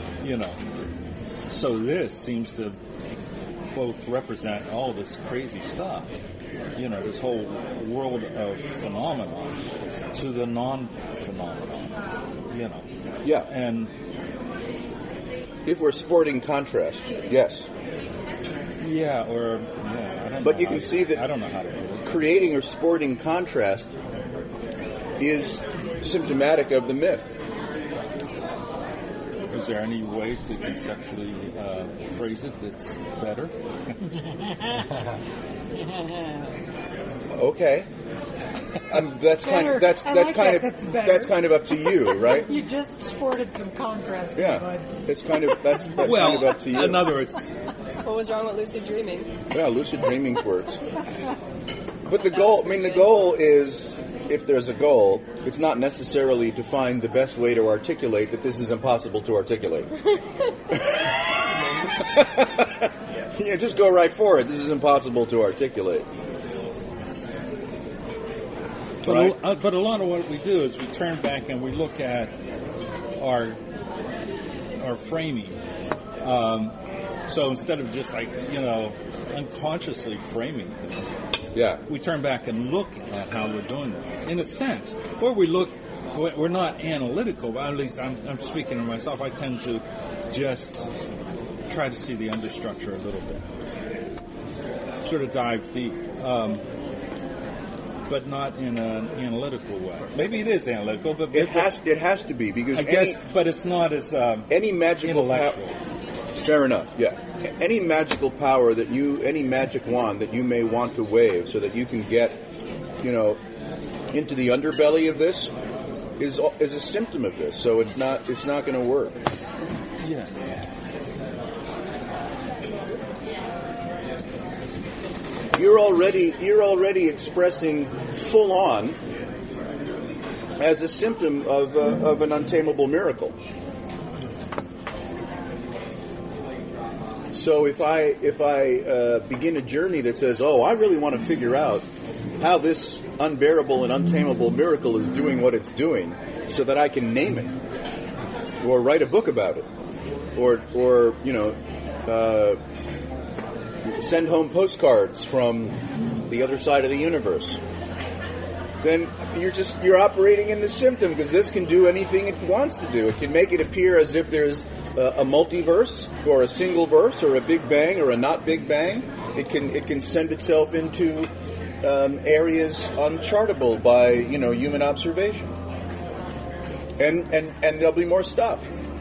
So this seems to both represent all this crazy stuff, this whole world of phenomenon to the non-phenomenon, Yeah. And if we're sporting contrast, yes. I don't But know you can see that I don't know how to do it. creating or sporting contrast is symptomatic of the myth. Is there any way to conceptually phrase it that's better? Okay. That's kind of Better. I like that. That's better. that's kind of up to you, right? You just sported some contrast. Yeah. Bud. It's kind of that's kind of up to you. In other words, What was wrong with lucid dreaming? Yeah, lucid dreaming works. But the goal is, if there's a goal, it's not necessarily to find the best way to articulate that this is impossible to articulate. Yeah, just go right for it. This is impossible to articulate. Right? but a lot of what we do is we turn back and we look at our framing. So instead of just unconsciously framing things, Yeah. we turn back and look at how we're doing it. In a sense, where we're not analytical, but at least I'm speaking to myself, I tend to just try to see the understructure a little bit. Sort of dive deep. But not in an analytical way. Maybe it is analytical, but It has to be, because I guess, but it's not as any magical intellectual. Fair enough, yeah. Any magical power any magic wand that you may want to wave so that you can get, into the underbelly of this is a symptom of this. So it's not going to work. Yeah. You're already expressing full on as a symptom of an untamable miracle. So if I begin a journey that says, I really want to figure out how this unbearable and untamable miracle is doing what it's doing, so that I can name it, or write a book about it, or send home postcards from the other side of the universe, then you're operating in the symptom, because this can do anything it wants to do. It can make it appear as if there's a multiverse, or a single verse, or a big bang, or a not big bang. It can send itself into areas unchartable by human observation, and there'll be more stuff.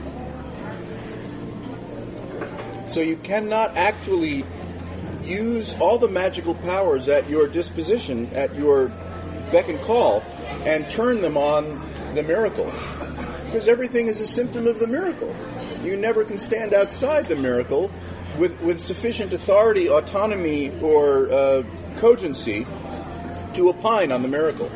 So you cannot actually use all the magical powers at your disposition, at your beck and call, and turn them on the miracle. Because everything is a symptom of the miracle. You never can stand outside the miracle with sufficient authority, autonomy, or cogency to opine on the miracle.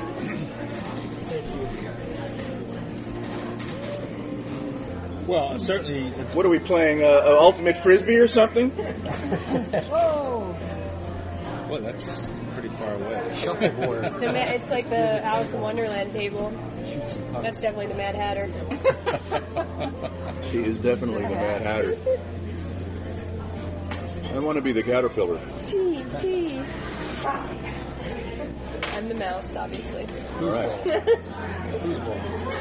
Well, certainly. What are we playing? Ultimate Frisbee or something? Whoa! Well, that's pretty far away. Shuffleboard. It's like the Alice in Wonderland table. That's definitely the Mad Hatter. She is definitely the Mad Hatter. I want to be the caterpillar. Tea. I'm the mouse, obviously. All right. Who's wrong?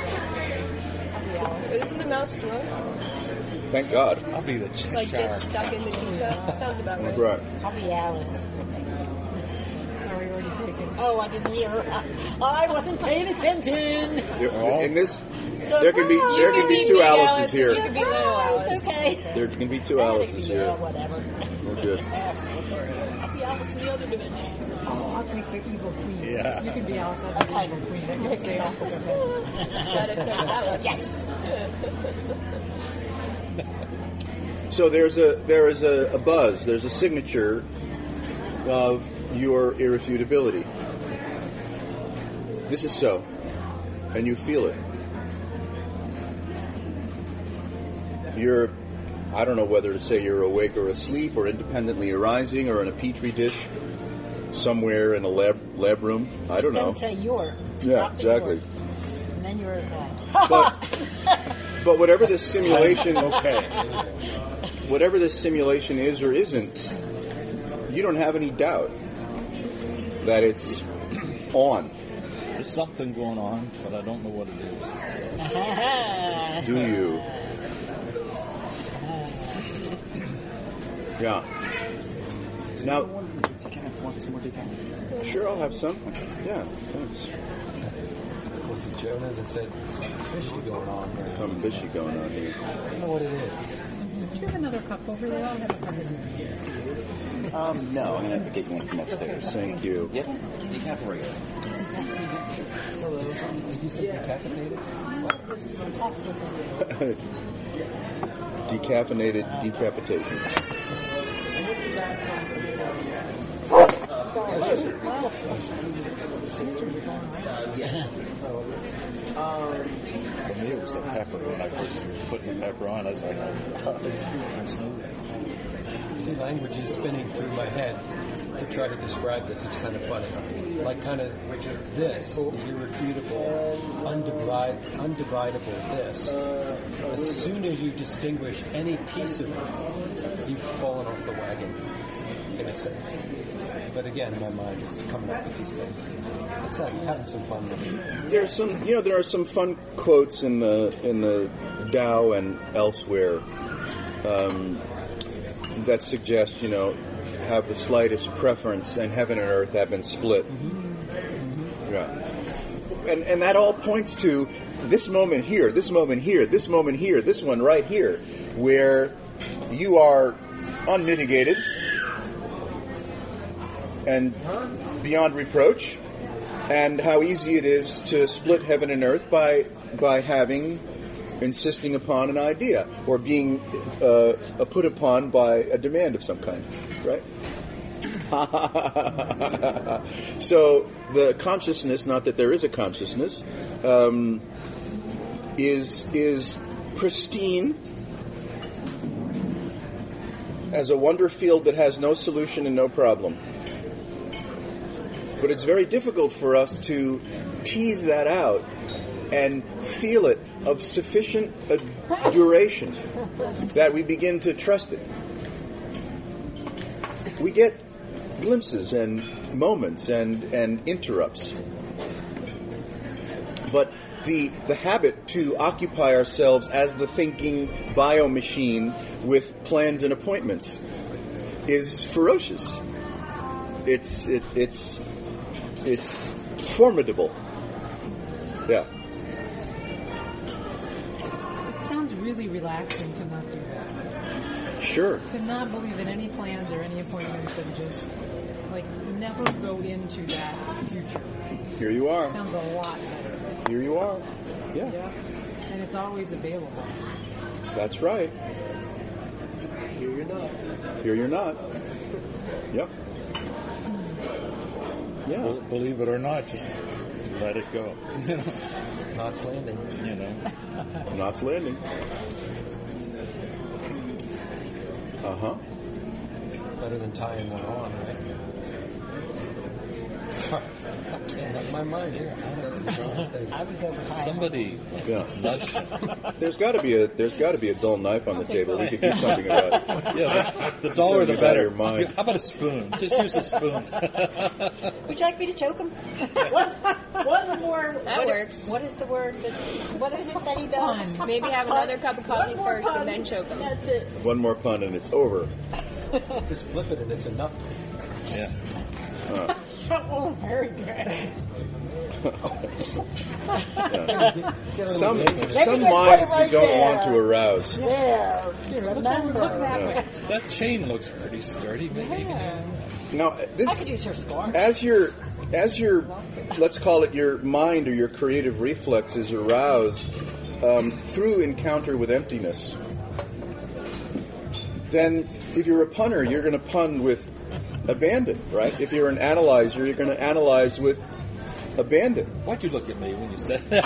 Isn't the mouse drunk? Thank God. I'll be the Like shower. gets stuck in the teacup? Sounds about right. Right. I'll be Alice. Sorry, already taken. Oh, I didn't hear her. I wasn't paying attention. In this, So there can be two me, Alices Alice. here. You could be little Alice. It's okay. There can be two Alices Yeah, here. whatever. Oh, good. I'll be Alice in the other dimension. Oh, I'll take the evil queen. Yeah. You can be Alice. I'll be the evil queen. That can say off with her. Glad I started that one. Yes. So there is a buzz. There's a signature of your irrefutability. This is so, and you feel it. I don't know whether to say you're awake or asleep, or independently arising, or in a petri dish, somewhere in a lab room. I don't know. Don't say you're. Yeah, Drop the exactly. you're. And then you're But whatever this simulation, Okay. whatever this simulation is or isn't, you don't have any doubt that it's on. There's something going on, but I don't know what it is. Do you? Yeah. Now, sure, I'll have some. Yeah, thanks. Was it Jonah that said something fishy going on here? Something fishy going on here. I don't know what it is. Do you have another cup over there? I'll have a cup in here. No, I'm going to get you one from upstairs. Thank you. Yep, decaf or regular. Did you say decapitated? Decaffeinated decapitation. For me, it was the pepper. When I first was putting the pepper on, I was like, oh, I'm smooth. See, language is spinning through my head to try to describe this. It's kind of funny. Like kind of this, the irrefutable, undividable this. As soon as you distinguish any piece of it, you've fallen off the wagon, in a sense. But again, my mind is coming up with these things. It's like having some fun with it. There's some, there are some fun quotes in the Tao and elsewhere that suggest, have the slightest preference, and heaven and earth have been split. Yeah, and that all points to this moment here, this moment here, this moment here, this one right here, where you are unmitigated and beyond reproach, and how easy it is to split heaven and earth by insisting upon an idea or being put upon by a demand of some kind, right? So the consciousness, not that there is a consciousness, is pristine as a wonder field that has no solution and no problem. But it's very difficult for us to tease that out and feel it of sufficient duration that we begin to trust it. We get glimpses and moments and interrupts. But the habit to occupy ourselves as the thinking bio-machine with plans and appointments is ferocious. It's formidable. Yeah. It sounds really relaxing to not do that. Sure. To not believe in any plans or any appointments and just, never go into that future. Here you are. Sounds a lot better. Here you are. Yeah. And it's always available. That's right. Here you're not. Here you're not. Yep. Yeah. Believe it or not, just let it go. Knots Landing. Knots Landing. Uh-huh. Better than tying one on, right? Sorry. My mind here. I would go for high. Somebody nudge. There's got to be a dull knife on the table. We could do something about it. Yeah, the Do duller the something about better. your mind. How about a spoon? Just use a spoon. Would you like me to choke him? What more? That works. What is the word? What is it that he does? Maybe have another cup of coffee One more first pun. and then choke them. That's it. One more pun and it's over. Just flip it and it's enough. Yeah. Oh, very good. Some Maybe just minds put it you don't right want to there. arouse. There. Remember. Look that way. That chain looks pretty sturdy. Maybe. Now, I this could use her scarf. as your let's call it your mind or your creative reflex is aroused through encounter with emptiness. Then, if you're a punner, you're going to pun with abandon, right? If you're an analyzer, you're going to analyze with abandon. Why'd you look at me when you said that?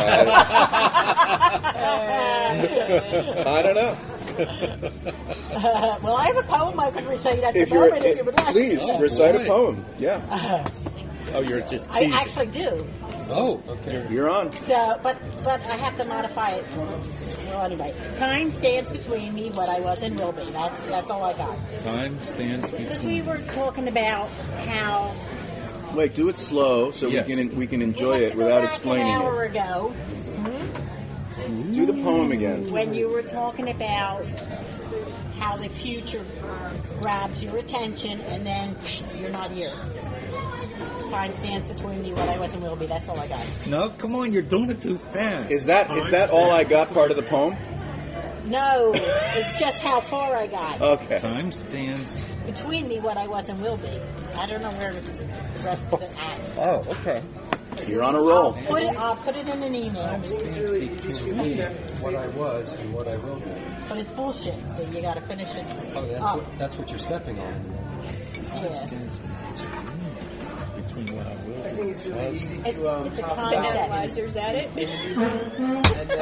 I don't know. Well, I have a poem I could recite at the If you're, moment if you would like. please Oh, recite a boy. poem. Yeah, Oh, you're just I teasing. actually do. Oh, okay. you're on. So, but I have to modify it. Well, anyway, time stands between me, what I was and will be. That's all I got. Time stands Because we between. were talking about how Wait, do it slow so Yes. we can enjoy we have it to go without back explaining an hour it. ago Do the poem again. when you were talking about how the future grabs your attention and then you're not here. Time stands between me, what I was and will be. That's all I got. No, come on, you're doing it too fast. Is that all I got? Part of the poem? No, it's just how far I got. Okay. Time stands. Between me, what I was and will be. I don't know where the rest of it at. Oh, okay. You're on a roll. I'll put it in an email. Between me, what I was and what I will be. But it's bullshit, so you got to finish it Oh, up. that's what you're stepping on. Yeah. Between what I will. I think it's really easy It's to a talk concept. about Analyzers at it. and then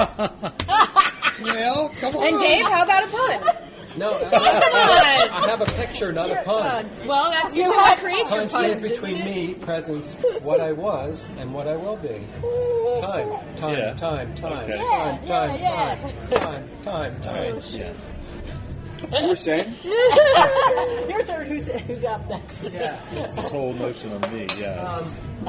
Well, come on. And Dave, how about a pun? No, on. I have a picture, not a pun. Well, that's usually what creates your Time stands puns, isn't between it? me, presence, what I was, and what I will be. Time, Yeah. time. Okay. Time. Yeah. You were saying? Your turn. Who's up next? yeah. It's this whole notion of me, yeah.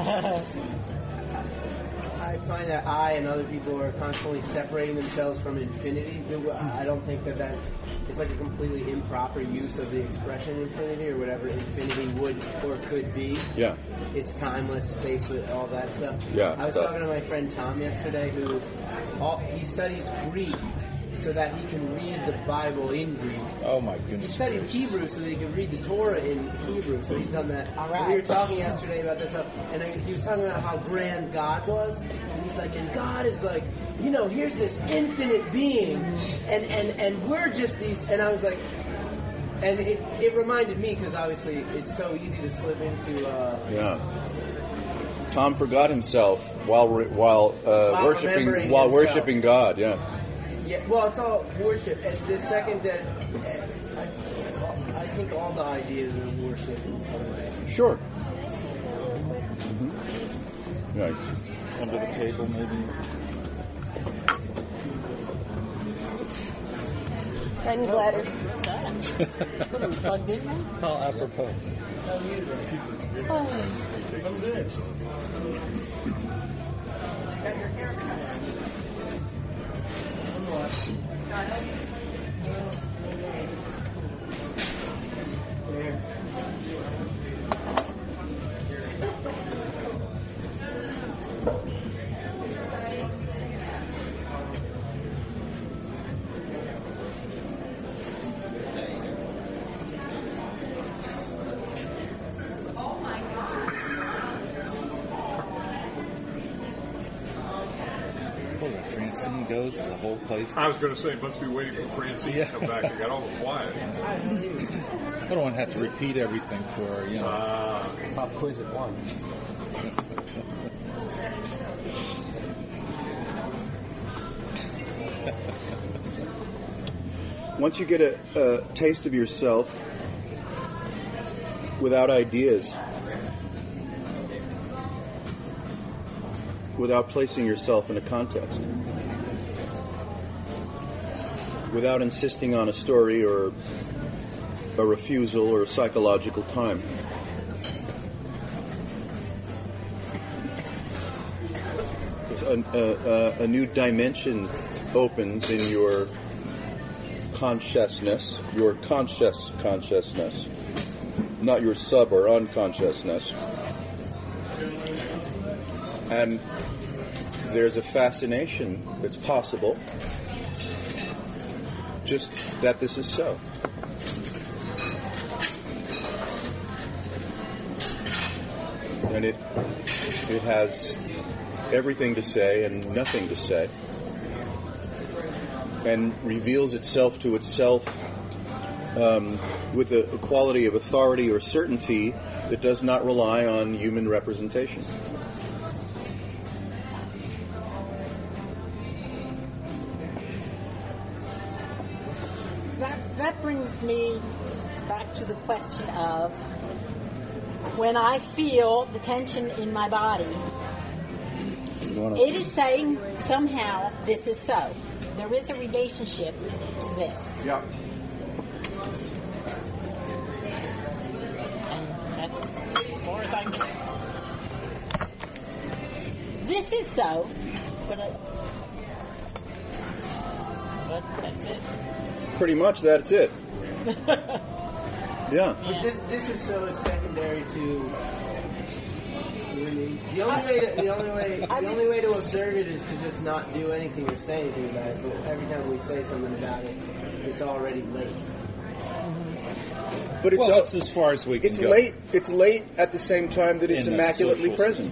I find that I and other people are constantly separating themselves from infinity. I don't think that it's like a completely improper use of the expression infinity or whatever infinity would or could be. Yeah. It's timeless, spaceless, all that stuff. Yeah, I was that- talking to my friend Tom yesterday who he studies Greek so that he can read the Bible in Greek. Oh my He goodness. studied gracious. Hebrew so that he could read the Torah in Hebrew, so he's done that. All And we were right. talking yesterday about that stuff, and he was talking about how grand God was, and he's like, and God is like, here's this infinite being, and we're just these, and I was like, and it reminded me, because obviously it's so easy to slip into, Yeah. Tom forgot himself while remembering himself. worshiping God. Yeah. yeah, well, it's all worship, and the second that, I think all the ideas are worship in some way. Sure. Right. Under the table, maybe. And bladder. Plugged in now? How apropos. Before Francine goes, the whole place. I was going to say, must be waiting for Francine to come back. I got all quiet. I don't want to have to repeat everything for her, Pop quiz at 1. Once you get a taste of yourself without ideas, without placing yourself in a context, without insisting on a story or a refusal or a psychological time. A new dimension opens in your consciousness, consciousness, not your sub or unconsciousness. And there's a fascination that's possible, just that this is so. And it has everything to say and nothing to say, and reveals itself to itself with a quality of authority or certainty that does not rely on human representation. That brings me back to the question of when I feel the tension in my body, it is saying somehow this is so. There is a relationship to this. Yeah. And that's as far as I can. This is so, but that's it. Pretty much that's it. Yeah. But this is so secondary to. The only way to observe it is to just not do anything or say anything about it. But every time we say something about it, it's already late. But it's that's as far as we can it's go. late. It's late at the same time that it's In a immaculately social present.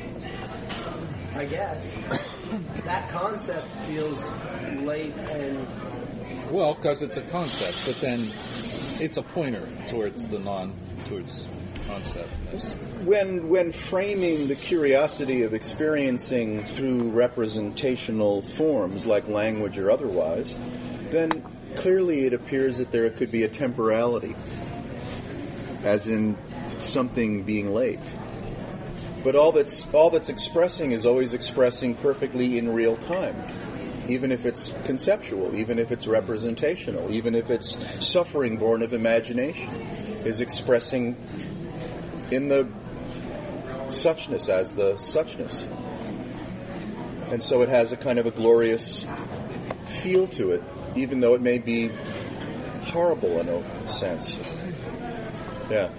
I guess that concept feels late and. Well, because it's a concept, but then it's a pointer towards conceptness. When framing the curiosity of experiencing through representational forms like language or otherwise, then clearly it appears that there could be a temporality, as in something being late. But all that's expressing is always expressing perfectly in real time. Even if it's conceptual, even if it's representational, even if it's suffering born of imagination, is expressing in the suchness as the suchness. And so it has a kind of a glorious feel to it, even though it may be horrible in a sense. Yeah.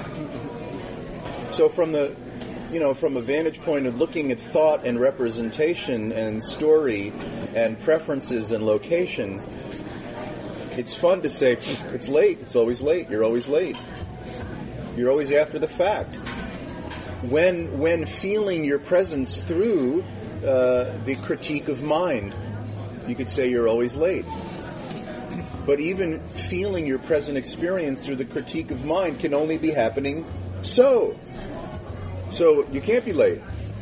So from a vantage point of looking at thought and representation and story and preferences and location, it's fun to say, it's late, it's always late, you're always late. You're always after the fact. When feeling your presence through the critique of mind, you could say you're always late. But even feeling your present experience through the critique of mind can only be happening so. So you can't be late.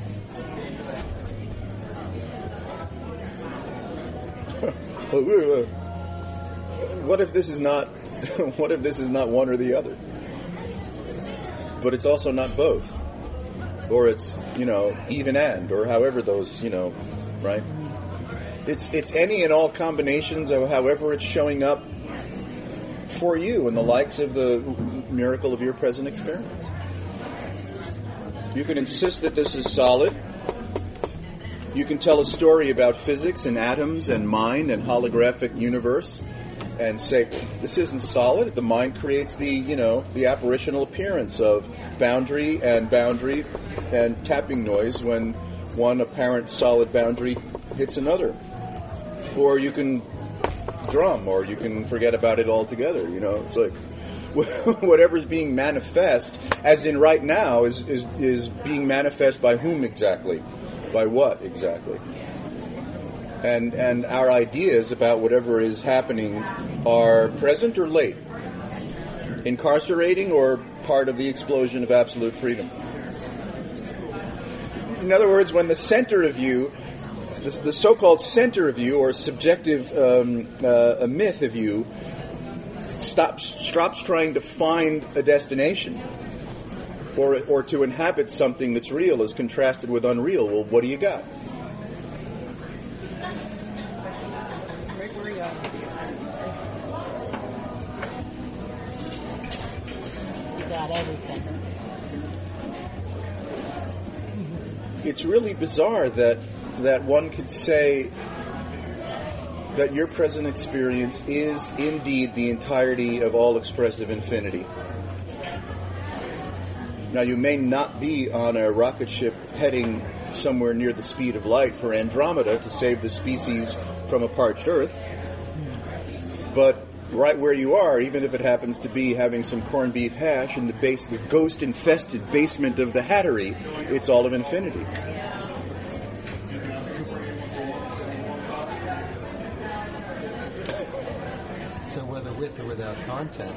What if this is not one or the other? But it's also not both. Or it's, even and, or however those, right? It's any and all combinations of however it's showing up for you and the likes of the miracle of your present experience. You can insist that this is solid. You can tell a story about physics and atoms and mind and holographic universe and say, this isn't solid. The mind creates the apparitional appearance of boundary and tapping noise when one apparent solid boundary hits another. Or you can drum, or you can forget about it altogether. It's like whatever's being manifest, as in right now, is being manifest by whom exactly? By what exactly? And our ideas about whatever is happening are present or late, incarcerating or part of the explosion of absolute freedom. In other words, when the center of you, the so-called center of you, or subjective a myth of you, stops trying to find a destination Or to inhabit something that's real is contrasted with unreal. Well, what do you got? Right where you are. You got everything. It's really bizarre that one could say that your present experience is indeed the entirety of all expressive infinity. Now, you may not be on a rocket ship heading somewhere near the speed of light for Andromeda to save the species from a parched Earth, but right where you are, even if it happens to be having some corned beef hash in the ghost-infested basement of the Hattery, it's all of infinity. So whether with or without content.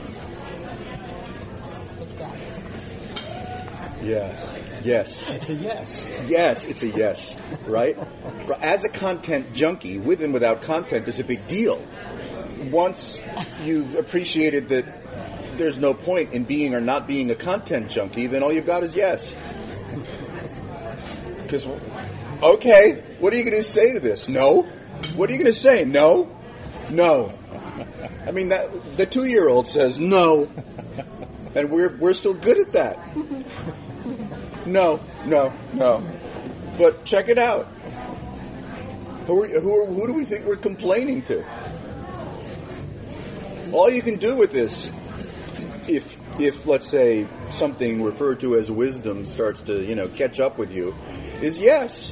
Yeah. Yes. It's a yes. Yes, it's a yes, right? As a content junkie, with and without content is a big deal. Once you've appreciated that there's no point in being or not being a content junkie, then all you've got is yes. Because, okay, what are you going to say to this? No? What are you going to say? No? No. I mean, the 2-year-old says no, and we're still good at that. No. But check it out. Who do we think we're complaining to? All you can do with this, if let's say something referred to as wisdom starts to catch up with you, is yes.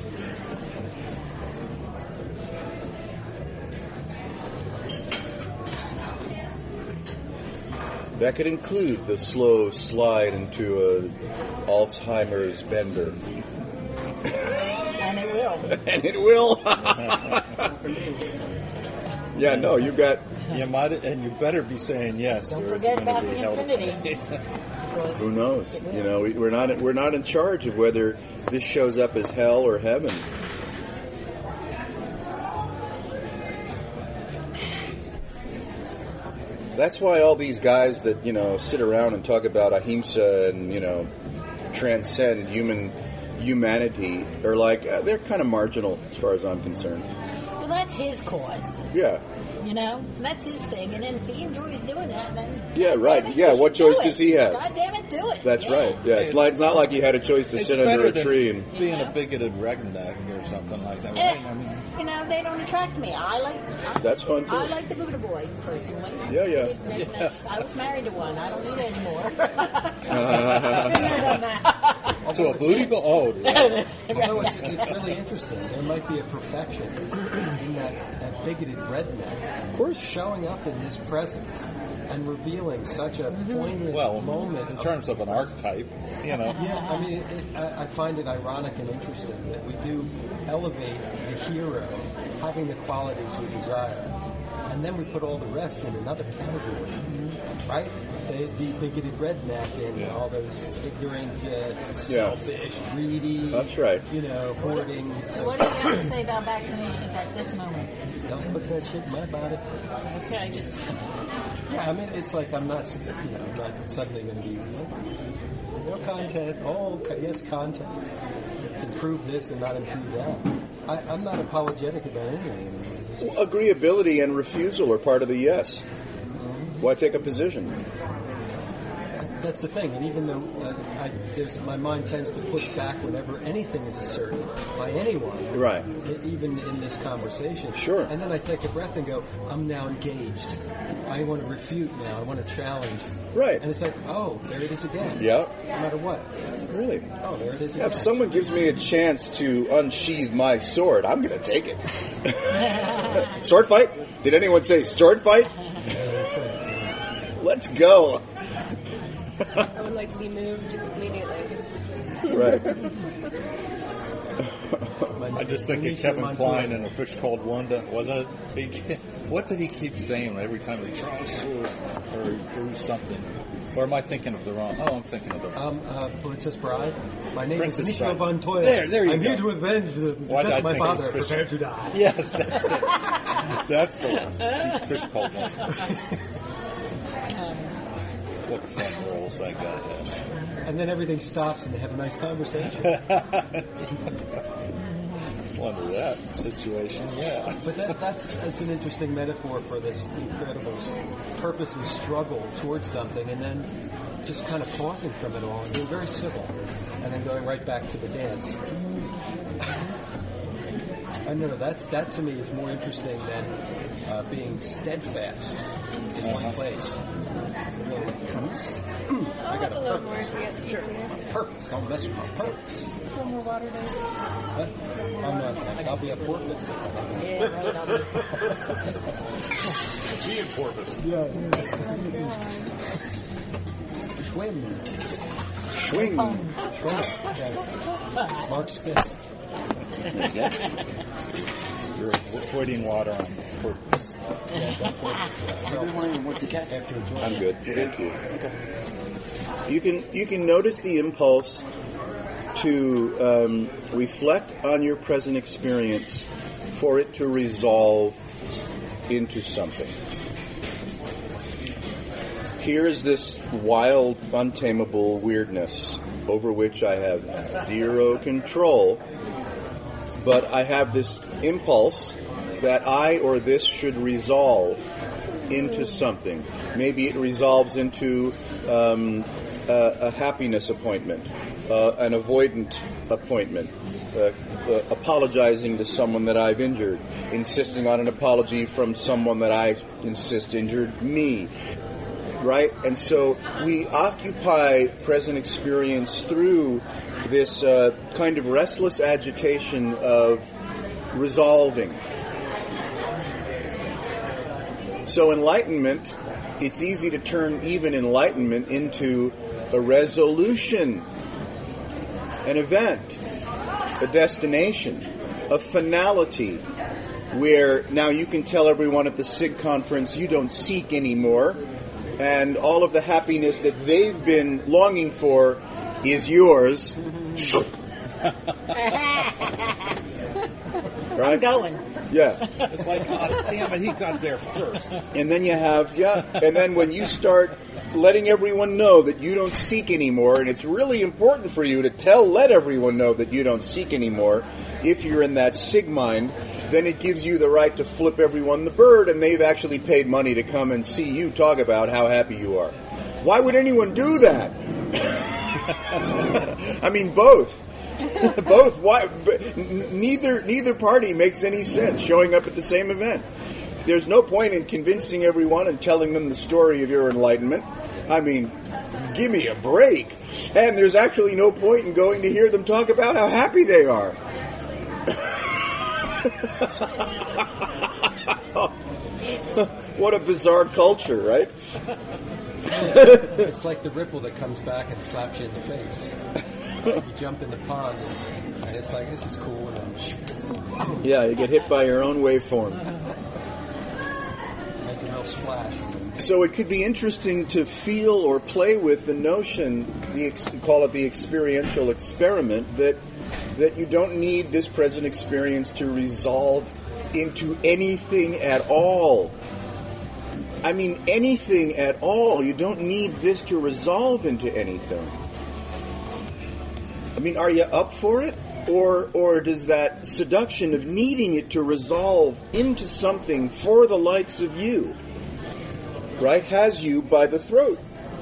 That could include the slow slide into a Alzheimer's bender. And it will. And it will. Yeah, no, you got. You might, and you better be saying yes. Don't or it's forget gonna about be the held- infinity. Who knows? We're not in charge of whether this shows up as hell or heaven. That's why all these guys that sit around and talk about ahimsa and transcend humanity are like they're kind of marginal as far as I'm concerned. Well, that's his cause. Yeah. That's his thing. And then if he enjoys doing that, then Yeah, God right. damn it, Yeah, you what should do choice it. does he have? God damn it, do it. That's right. Yeah, it's not like he had a choice to It's sit under better a than tree and. being a bigoted redneck or something like that. I mean, They don't attract me. That's fun too. I like the Buddha boys personally. Yeah. I was married to one. I don't need it anymore. to a booty go. Oh, yeah. Although it's really interesting. There might be a perfection in that bigoted redneck, of course, showing up in this presence and revealing such a poignant moment. In terms of an archetype, Yeah, I mean, I find it ironic and interesting that we do elevate the hero having the qualities we desire, and then we put all the rest in another category, right? The bigoted redneck and all those ignorant, selfish, greedy. That's right. Hoarding. So what do you have to say about vaccinations at this moment? Don't put that shit in my body. Okay, just. Yeah, I mean, it's like I'm not, not suddenly going to be no content. Oh, yes, content. Let's improve this and not improve that. I'm not apologetic about anything. Well, agreeability and refusal are part of the yes. Why take a position? That's the thing, and even though my mind tends to push back whenever anything is asserted by anyone, right? Even in this conversation, sure. And then I take a breath and go, "I'm now engaged. I want to refute now. I want to challenge." Right. And it's like, "Oh, there it is again." Yeah. No matter what. Really? Oh, there it is Yeah, again. if someone gives me a chance to unsheath my sword, I'm going to take it. Sword fight? Did anyone say sword fight? Let's go. I would like to be moved immediately. Right. I just think of Kevin Kline in A Fish Called Wanda, wasn't it? What did he keep saying every time he draws or he drew something? Or am I thinking of the wrong? Oh, I'm thinking of the wrong. Princess Bride. My name Princess is Benicio Bride. Montoya. There you I'm go. here to avenge the death of my father. Prepare to die. Yes, that's it. That's the one. She's Fish Called Wanda. What fun roles I got. And then everything stops and they have a nice conversation. Under that situation, yeah. But that's an interesting metaphor for this incredible purpose and struggle towards something, and then just kind of pausing from it all and being very civil, and then going right back to the dance. I don't know. That to me is more interesting than being steadfast in one place. I got a purpose. Sure. A purpose. Don't mess with my purpose. No more water, Dave. What? I'm not next. I'll be a porpoise. Yeah, right on this. Be in Porpoise. Yeah. Schwim. Swing. Yes. Mark Spitz. You're avoiding water on purpose. Yes, on purpose. What to catch? After enjoying I'm good. Thank you. Okay. You can notice the impulse to reflect on your present experience for it to resolve into something. Here is this wild, untamable weirdness over which I have zero control, but I have this impulse that I or this should resolve into something. Maybe it resolves into a happiness appointment, an avoidant appointment, apologizing to someone that I've injured, insisting on an apology from someone that I insist injured me. Right? And so we occupy present experience through this kind of restless agitation of resolving. So enlightenment, it's easy to turn even enlightenment into a resolution, an event, a destination, a finality, where now you can tell everyone at the SIG conference you don't seek anymore, and all of the happiness that they've been longing for is yours. Right? I'm going. Yeah. It's like, oh, damn it, he got there first. And then you have, and then when you start letting everyone know that you don't seek anymore, and it's really important for you to let everyone know that you don't seek anymore, if you're in that SIG mind, then it gives you the right to flip everyone the bird, and they've actually paid money to come and see you talk about how happy you are. Why would anyone do that? I mean, both. Both. Why? Neither party makes any sense showing up at the same event. There's no point in convincing everyone and telling them the story of your enlightenment. I mean, give me a break. And there's actually no point in going to hear them talk about how happy they are. What a bizarre culture, right? It's like the ripple that comes back and slaps you in the face. You jump in the pond, and it's like, this is cool. And yeah, you get hit by your own waveform. Make a real splash. So it could be interesting to feel or play with the notion, call it the experiential experiment, that you don't need this present experience to resolve into anything at all. I mean, anything at all. You don't need this to resolve into anything. I mean, are you up for it? Or does that seduction of needing it to resolve into something for the likes of you, right, has you by the throat?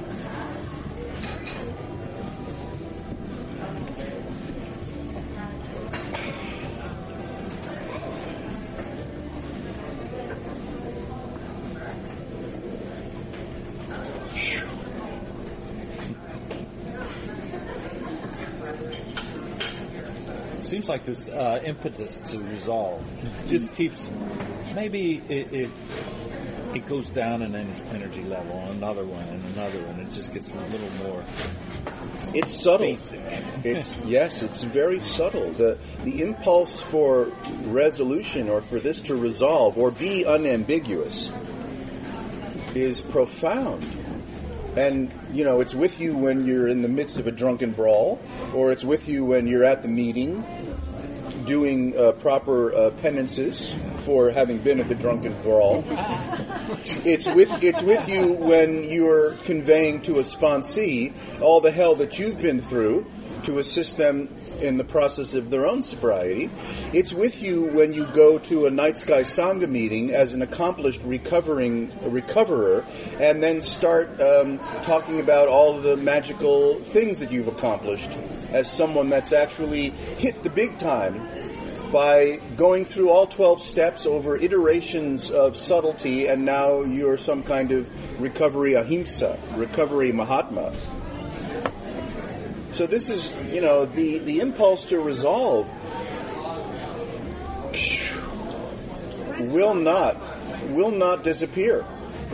Seems like this impetus to resolve just keeps, maybe it goes down an energy level, another one, and another one. It just gets a little more. It's subtle. Basic. It's very subtle. The impulse for resolution, or for this to resolve or be unambiguous, is profound. And, it's with you when you're in the midst of a drunken brawl, or it's with you when you're at the meeting. doing proper penances for having been at the drunken brawl. It's with you when you're conveying to a sponsee all the hell that you've been through to assist them in the process of their own sobriety. It's with you when you go to a Night Sky Sangha meeting as an accomplished recoverer and then start talking about all of the magical things that you've accomplished as someone that's actually hit the big time by going through all 12 steps over iterations of subtlety, and now you're some kind of recovery ahimsa, recovery mahatma. So this is, the impulse to resolve will not disappear.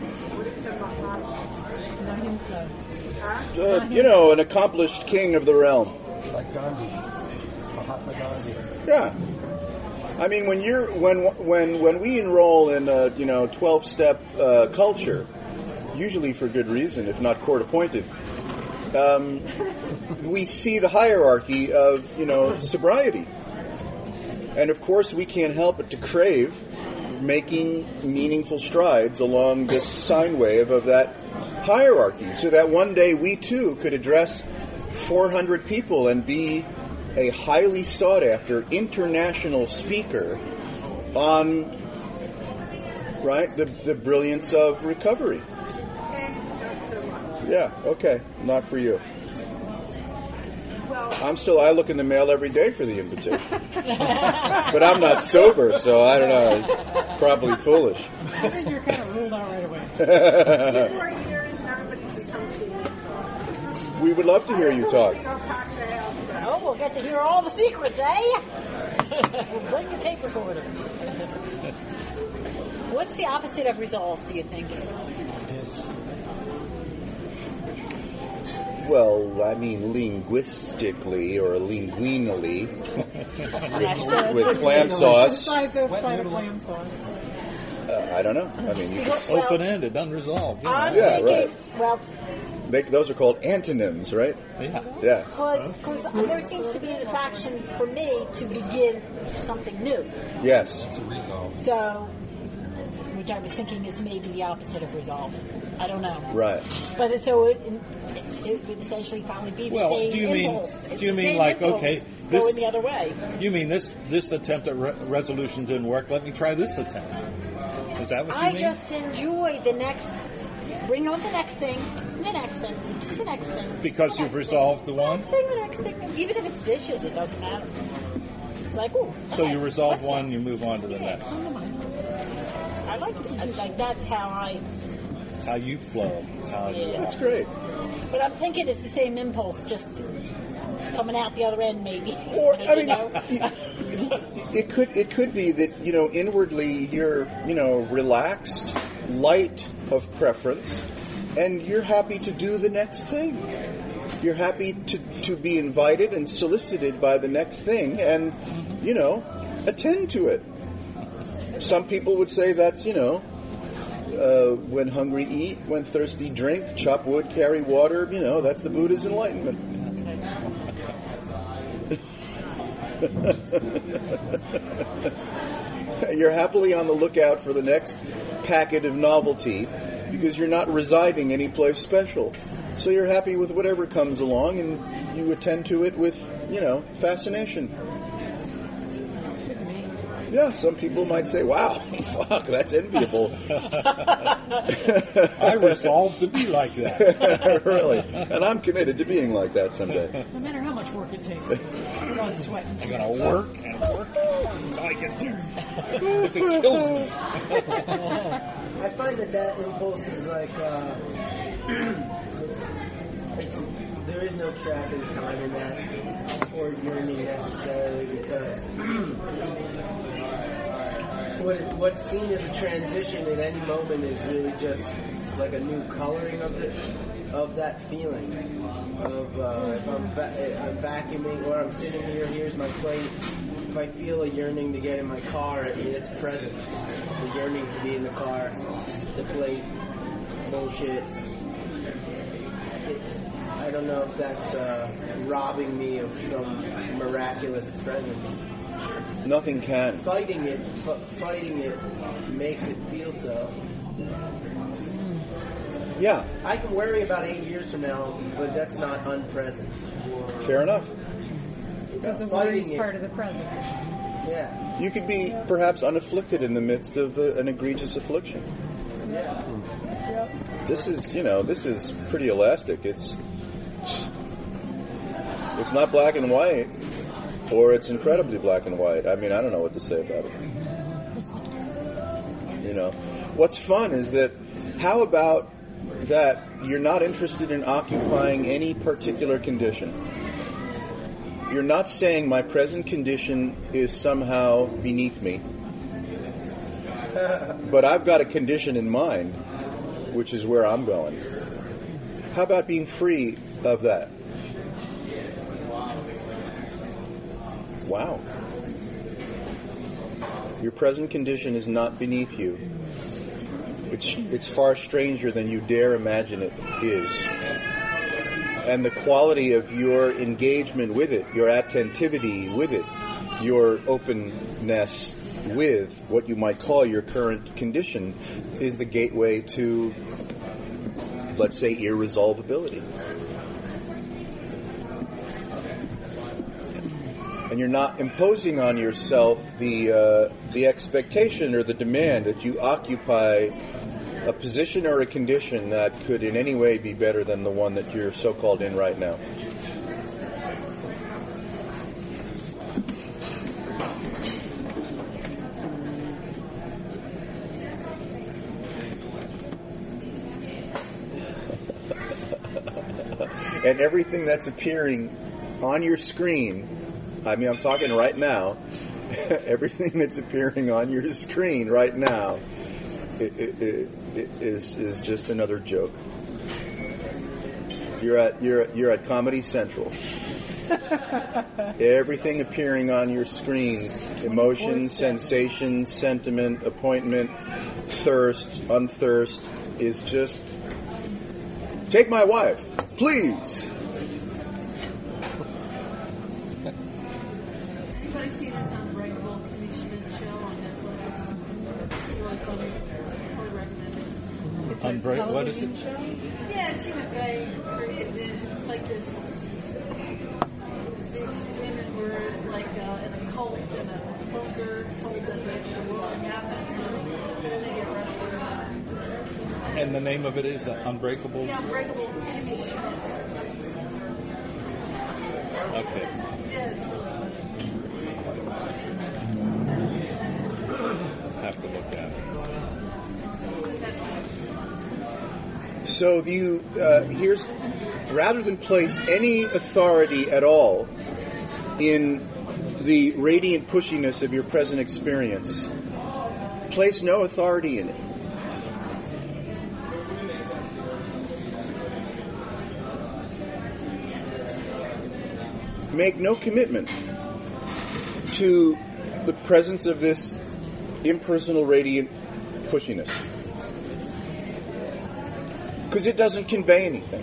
An accomplished king of the realm. Like Gandhi, Mahatma Gandhi. Yeah. I mean, when we enroll in a 12-step culture, usually for good reason, if not court-appointed, we see the hierarchy of sobriety, and of course we can't help but to crave making meaningful strides along this sine wave of that hierarchy, so that one day we too could address 400 people and be a highly sought after international speaker on the brilliance of recovery. Yeah, okay, not for you. I look in the mail every day for the invitation. But I'm not sober, so I don't know, it's probably foolish. I think you're kind of ruled out right away. 4 years, nobody's become to you. We would love to hear you talk. Oh, we'll get to hear all the secrets, eh? We'll bring the tape recorder. What's the opposite of resolve, do you think? Well, I mean, linguistically or linguinally, with clam sauce. Outside of clam sauce. I don't know. I mean, you can open-ended, unresolved. Yeah, right. Well, those are called antonyms, right? Yeah. Because there seems to be an attraction for me to begin something new. Yes. It's a resolve. So, which I was thinking is maybe the opposite of resolve. I don't know. Right. But so it would essentially probably be the same impulse. Do you mean like, okay, this going the other way? You mean this attempt at resolution didn't work? Let me try this attempt. Is that what you mean? I just enjoy the next. Bring on the next thing, the next thing, the next thing. Because you've resolved the one? The next thing. Even if it's dishes, it doesn't matter. It's like, ooh. So you resolve one, you move on to the next. I like it. Like, that's how It's how you flow. It's how you... That's great. But I'm thinking it's the same impulse, just coming out the other end, maybe. Or, I mean, it could be that, inwardly you're, relaxed, light of preference, and you're happy to do the next thing. You're happy to be invited and solicited by the next thing and, attend to it. Some people would say that's, when hungry eat, when thirsty drink, chop wood, carry water, that's the Buddha's enlightenment. You're happily on the lookout for the next packet of novelty because you're not residing anyplace special. So you're happy with whatever comes along and you attend to it with, fascination. Yeah, some people might say, wow, fuck, that's enviable. I resolved to be like that. Really. And I'm committed to being like that someday. No matter how much work it takes. We're not sweating. I'm going to work and work until I get there. If it kills me. I find that impulse is like, there is no trap in time in that, or yearning necessarily, because what's seen as a transition at any moment is really just like a new coloring of that feeling of if I'm vacuuming or I'm sitting here, here's my plate. If I feel a yearning to get in my car, I mean, it's present. The yearning to be in the car, the plate, bullshit. I don't know if that's robbing me of some miraculous presence. Nothing can. Fighting it makes it feel so. Yeah. I can worry about 8 years from now, but that's not unpresent. Fair enough. Because the worry is part of the present. Yeah. You could be perhaps unafflicted in the midst of an egregious affliction. Yeah. This is pretty elastic. It's not black and white, or it's incredibly black and white. I mean, I don't know what to say about it. What's fun is that, how about that you're not interested in occupying any particular condition. You're not saying my present condition is somehow beneath me, but I've got a condition in mind, which is where I'm going. How about being free of that? Wow. Your present condition is not beneath you. It's far stranger than you dare imagine it is. And the quality of your engagement with it, your attentivity with it, your openness with what you might call your current condition is the gateway to, let's say, irresolvability. And you're not imposing on yourself the expectation or the demand that you occupy a position or a condition that could in any way be better than the one that you're so-called in right now. And everything that's appearing on your screen, I mean, I'm talking right now, everything that's appearing on your screen right now is just another joke. You're at Comedy Central. Everything appearing on your screen, emotion, sensation, sentiment, appointment, thirst, unthirst, is just, take my wife, please. Anybody see this Unbreakable Kimmy Schmidt show on Netflix? You want something? I would recommend it. It's a What is it? television show? Yeah, Tina Fey created it. It's like this. These women were like in a cult, in a bunker, told that the world happened, and then they get rescued. And the name of it is Unbreakable? Yeah, Unbreakable Kimmy Schmidt. Okay. Yeah, it's really Have to look at it. So here's, rather than place any authority at all in the radiant pushiness of your present experience, place no authority in it. Make no commitment to the presence of this impersonal radiant pushiness. Because it doesn't convey anything.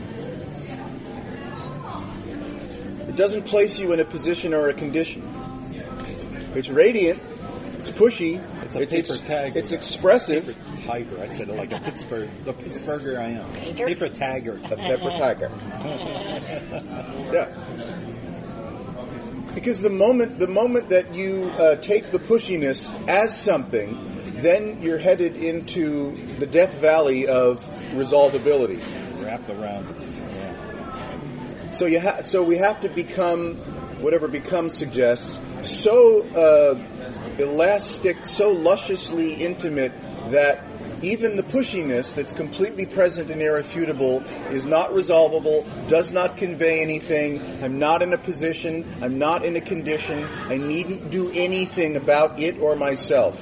It doesn't place you in a position or a condition. It's radiant, it's pushy, It's a paper tag. It's expressive. Paper tiger. I said it like the Pittsburgher I am. Paper tagger. A pepper tiger. Yeah. Because the moment that you take the pushiness as something, then you're headed into the death valley of resolvability. Wrapped around it. Yeah. So we have to become, whatever become suggests, so elastic, so lusciously intimate that even the pushiness that's completely present and irrefutable is not resolvable, does not convey anything. I'm not in a position, I'm not in a condition, I needn't do anything about it or myself.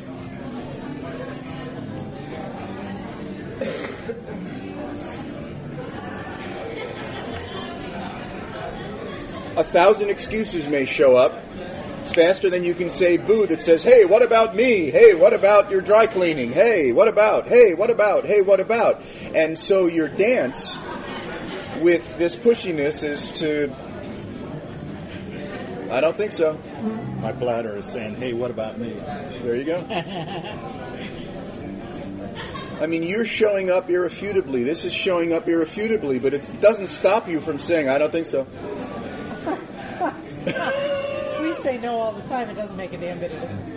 A thousand excuses may show up faster than you can say boo that says, hey, what about me? Hey, what about your dry cleaning? Hey, what about? Hey, what about? Hey, what about? And so your dance with this pushiness is to I don't think so. My bladder is saying, hey, what about me? There you go. I mean, you're showing up irrefutably. This is showing up irrefutably, but it doesn't stop you from saying, I don't think so. We say no all the time. It doesn't make a damn bit of difference.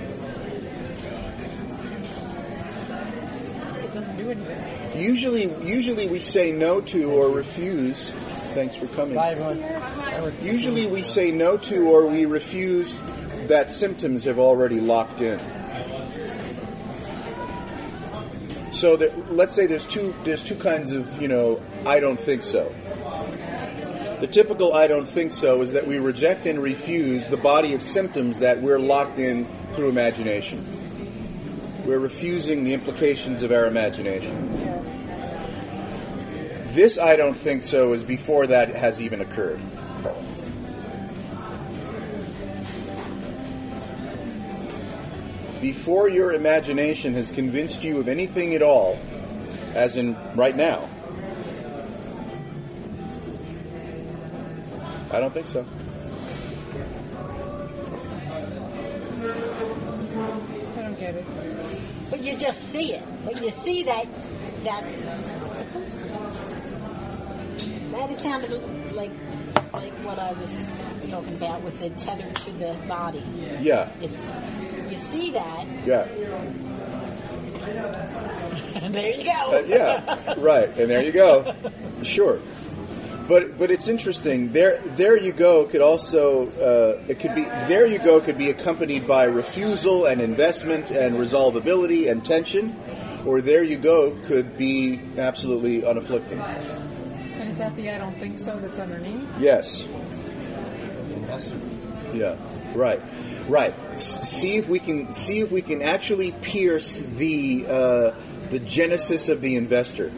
It doesn't do anything. Usually we say no to or refuse. Thanks for coming. Bye, everyone. Usually we say no to or we refuse that symptoms have already locked in. So let's say there's two kinds of, I don't think so. The typical I don't think so is that we reject and refuse the body of symptoms that we're locked in through imagination. We're refusing the implications of our imagination. This I don't think so is before that has even occurred. Before your imagination has convinced you of anything at all, as in right now, I don't think so. I don't get it. But you just see it. But you see that it sounded like what I was talking about with the tether to the body. Yeah. You see that. Yeah. And there you go. Yeah. Right. And there you go. Sure. But it's interesting. There you go could also there you go could be accompanied by refusal and investment and resolvability and tension, or there you go could be absolutely unafflicting. And is that the I don't think so that's underneath? Yes. Investor. Yeah. Right. See if we can actually pierce the genesis of the investor.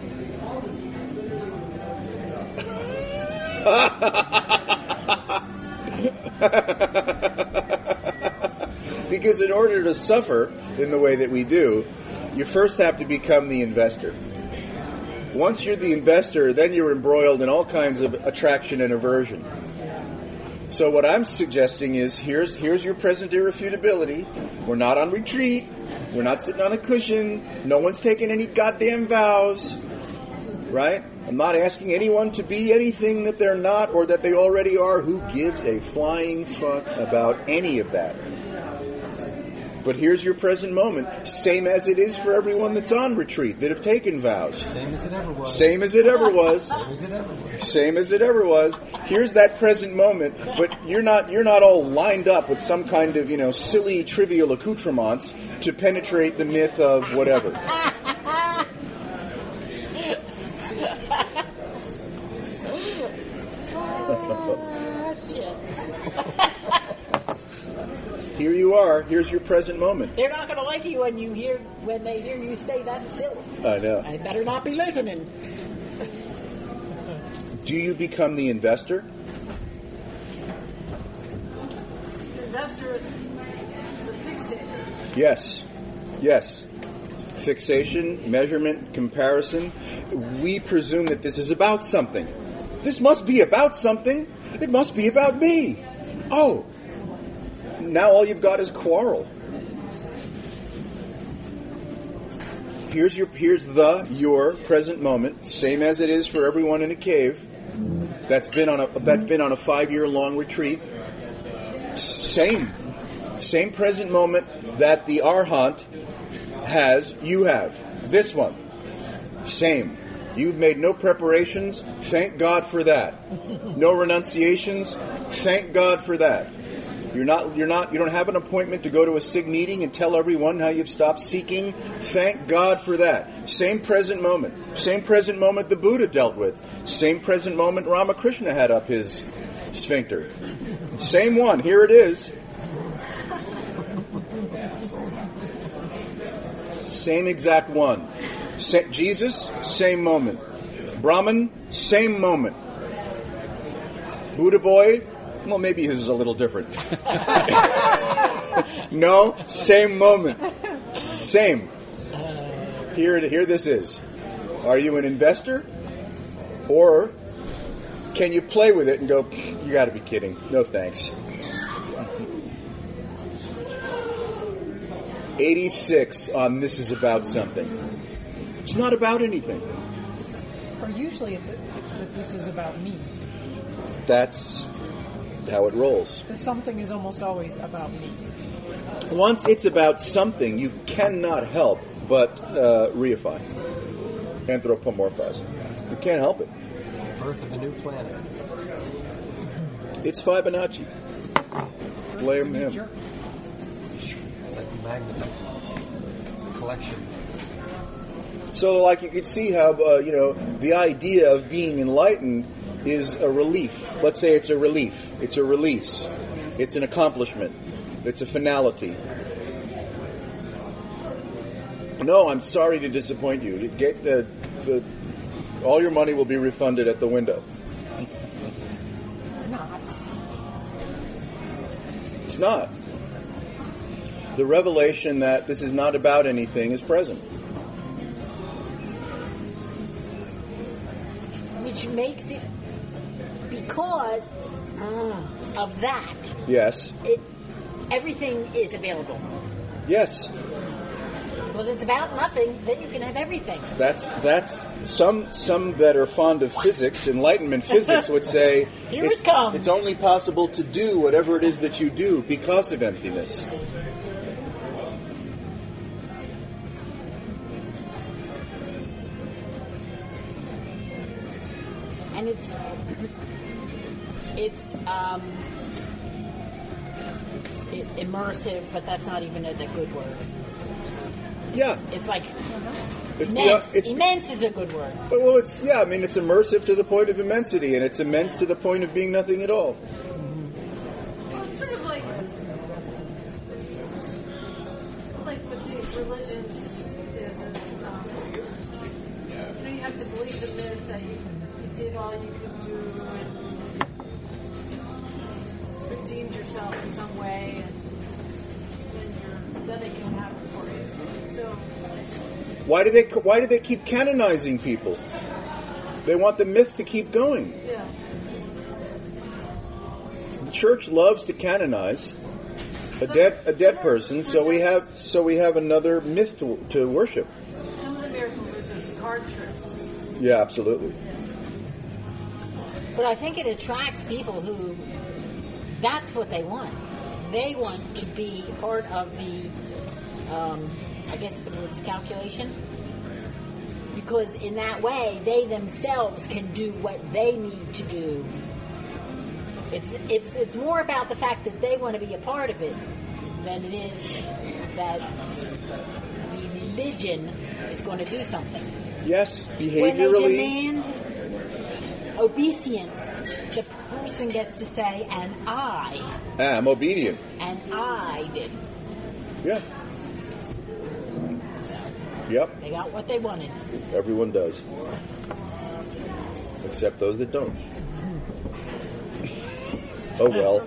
Because in order to suffer in the way that we do, you first have to become the investor. Once you're the investor, then you're embroiled in all kinds of attraction and aversion. So what I'm suggesting is here's your present irrefutability. We're not on retreat. We're not sitting on a cushion. No one's taking any goddamn vows. Right? I'm not asking anyone to be anything that they're not or that they already are. Who gives a flying fuck about any of that? But here's your present moment, same as it is for everyone that's on retreat, that have taken vows. Same as it ever was. Same as it ever was. Same as it ever was. Same as it ever was. Here's that present moment, but you're not all lined up with some kind of, silly, trivial accoutrements to penetrate the myth of whatever. Here you are. Here's your present moment. They're not going to like you when they hear you say that's silly. I know. I better not be listening. Do you become the investor? The investor is the fixator. Yes. Fixation, measurement, comparison. We presume that this is about something. This must be about something. It must be about me. Oh. Now all you've got is quarrel. Here's your present moment, same as it is for everyone in a cave that's been on a 5-year-long retreat. Same present moment that the Arhant has, you have. This one. Same. You've made no preparations, thank God for that. No renunciations, thank God for that. You don't have an appointment to go to a SIG meeting and tell everyone how you've stopped seeking. Thank God for that. Same present moment. Same present moment the Buddha dealt with. Same present moment Ramakrishna had up his sphincter. Same one. Here it is. Same exact one. Jesus, same moment. Brahman, same moment. Buddha boy, well, maybe his is a little different. No, same moment. Same. Here this is. Are you an investor? Or can you play with it and go, you got to be kidding. No thanks. 86 on This Is About Something. It's not about anything. Or usually it's that this is about me. That's how it rolls. The something is almost always about me. Once it's about something, you cannot help but reify, anthropomorphize. You can't help it. Birth of a new planet. It's Fibonacci. Blame him. Like magnetism. Collection. So, like, you could see how, the idea of being enlightened is a relief. Let's say it's a relief. It's a release. It's an accomplishment. It's a finality. No, I'm sorry to disappoint you. You get all your money will be refunded at the window. Not. It's not. The revelation that this is not about anything is present. Which makes it, because of that, Yes. Everything is available. Yes. Because it's about nothing, then you can have everything. That's some that are fond of physics, Enlightenment physics would say Here it comes. It's only possible to do whatever it is that you do because of emptiness. And it's immersive, but that's not even a good word. Yeah. It's like It's immense. beyond, Immense is a good word. well, it's immersive to the point of immensity, and it's immense to the point of being nothing at all. Well, it's sort of like with these religions, you have to believe the myth that you did all you could do and redeemed yourself in some way, and then it can happen for you. So, Why do they keep canonizing people? They want the myth to keep going. yeah. The church loves to canonize a dead person, so we have another myth to worship. Some of the miracle religions are card tricks. Yeah, absolutely. But I think it attracts people who, that's what they want. They want to be part of the, I guess the word's calculation. Because in that way, they themselves can do what they need to do. It's more about the fact that they want to be a part of it than it is that the religion is going to do something. Yes, When behaviorally. they demand obeisance, the person gets to say, and I I'm did. Yeah. Yep. They got what they wanted. Everyone does. Except those that don't. Oh well.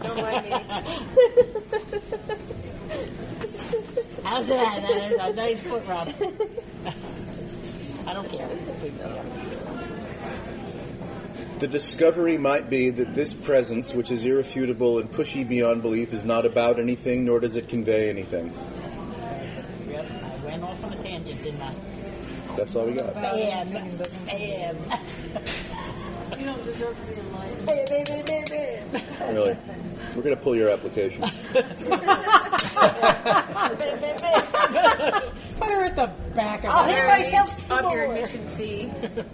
How's that? That is a nice foot rub. I don't care. The discovery might be that this presence, which is irrefutable and pushy beyond belief, is not about anything, nor does it convey anything. Yep, I ran off on a tangent, didn't I? That's all we got. Bam. You don't deserve to be enlightened. Really. We're going to pull your application. Put her at the back of I'll the hit myself Up your more. admission fee.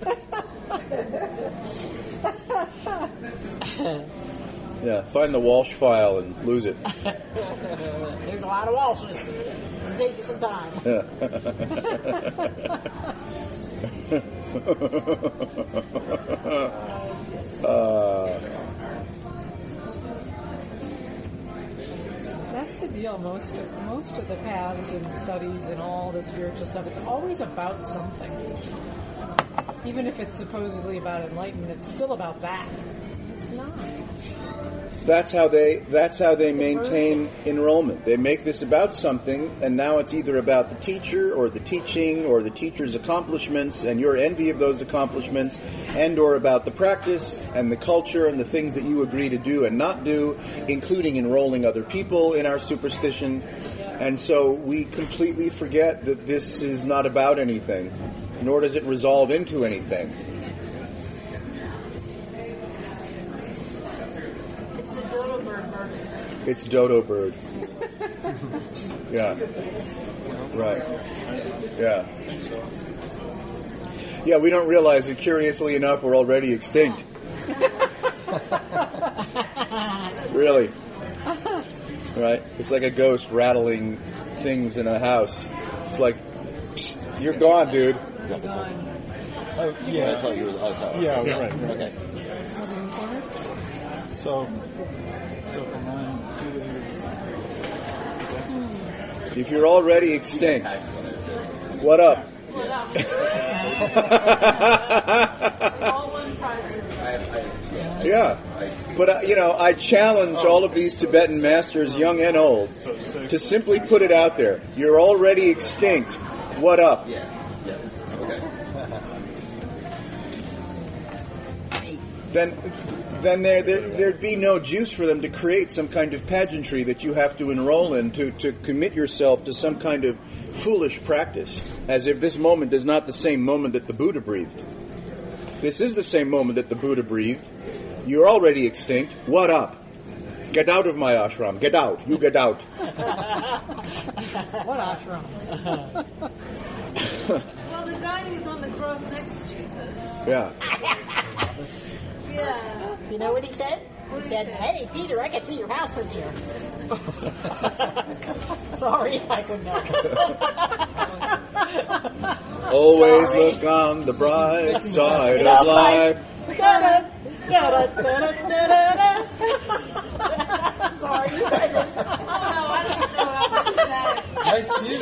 Yeah, find the Walsh file and lose it. There's a lot of Walshes. It'll take you some time. That's the deal. Most of the paths and studies and all the spiritual stuff, it's always about something. Even if it's supposedly about enlightenment, it's still about that. It's not. That's how they maintain enrollment. They make this about something, and now it's either about the teacher or the teaching or the teacher's accomplishments and your envy of those accomplishments, and or about the practice and the culture and the things that you agree to do and not do, including enrolling other people in our superstition. And so we completely forget that this is not about anything, nor does it resolve into anything. It's dodo bird. Yeah. Right. Yeah. Yeah, we don't realize that, curiously enough, we're already extinct. Really. Right? It's like a ghost rattling things in a house. It's like, psst, you're gone, dude. Oh, yeah. I thought you were. Oh, sorry. Yeah, right. Okay. So for mine, If you're already extinct, what up? Yeah. But, I challenge all of these Tibetan masters, young and old, to simply put it out there. You're already extinct. What up? Yeah. Okay. Then there'd be no juice for them to create some kind of pageantry that you have to enroll in to commit yourself to some kind of foolish practice, as if this moment is not the same moment that the Buddha breathed. This is the same moment that the Buddha breathed. You're already extinct. What up? Get out of my ashram. Get out. You get out. What ashram? Well, the guy who was on the cross next to Jesus. Yeah. Yeah. You know what he said? He said, "Hey, Peter, I can see your house from here." Sorry, I couldn't help. Always look on the bright side of life. Sorry. Oh, no, I don't even know how to do that. Nice view.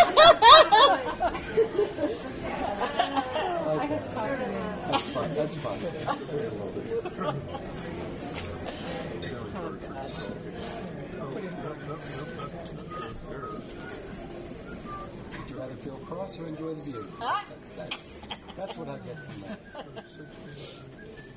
That's fun. Would you rather feel cross or enjoy the view? That's what I get from that.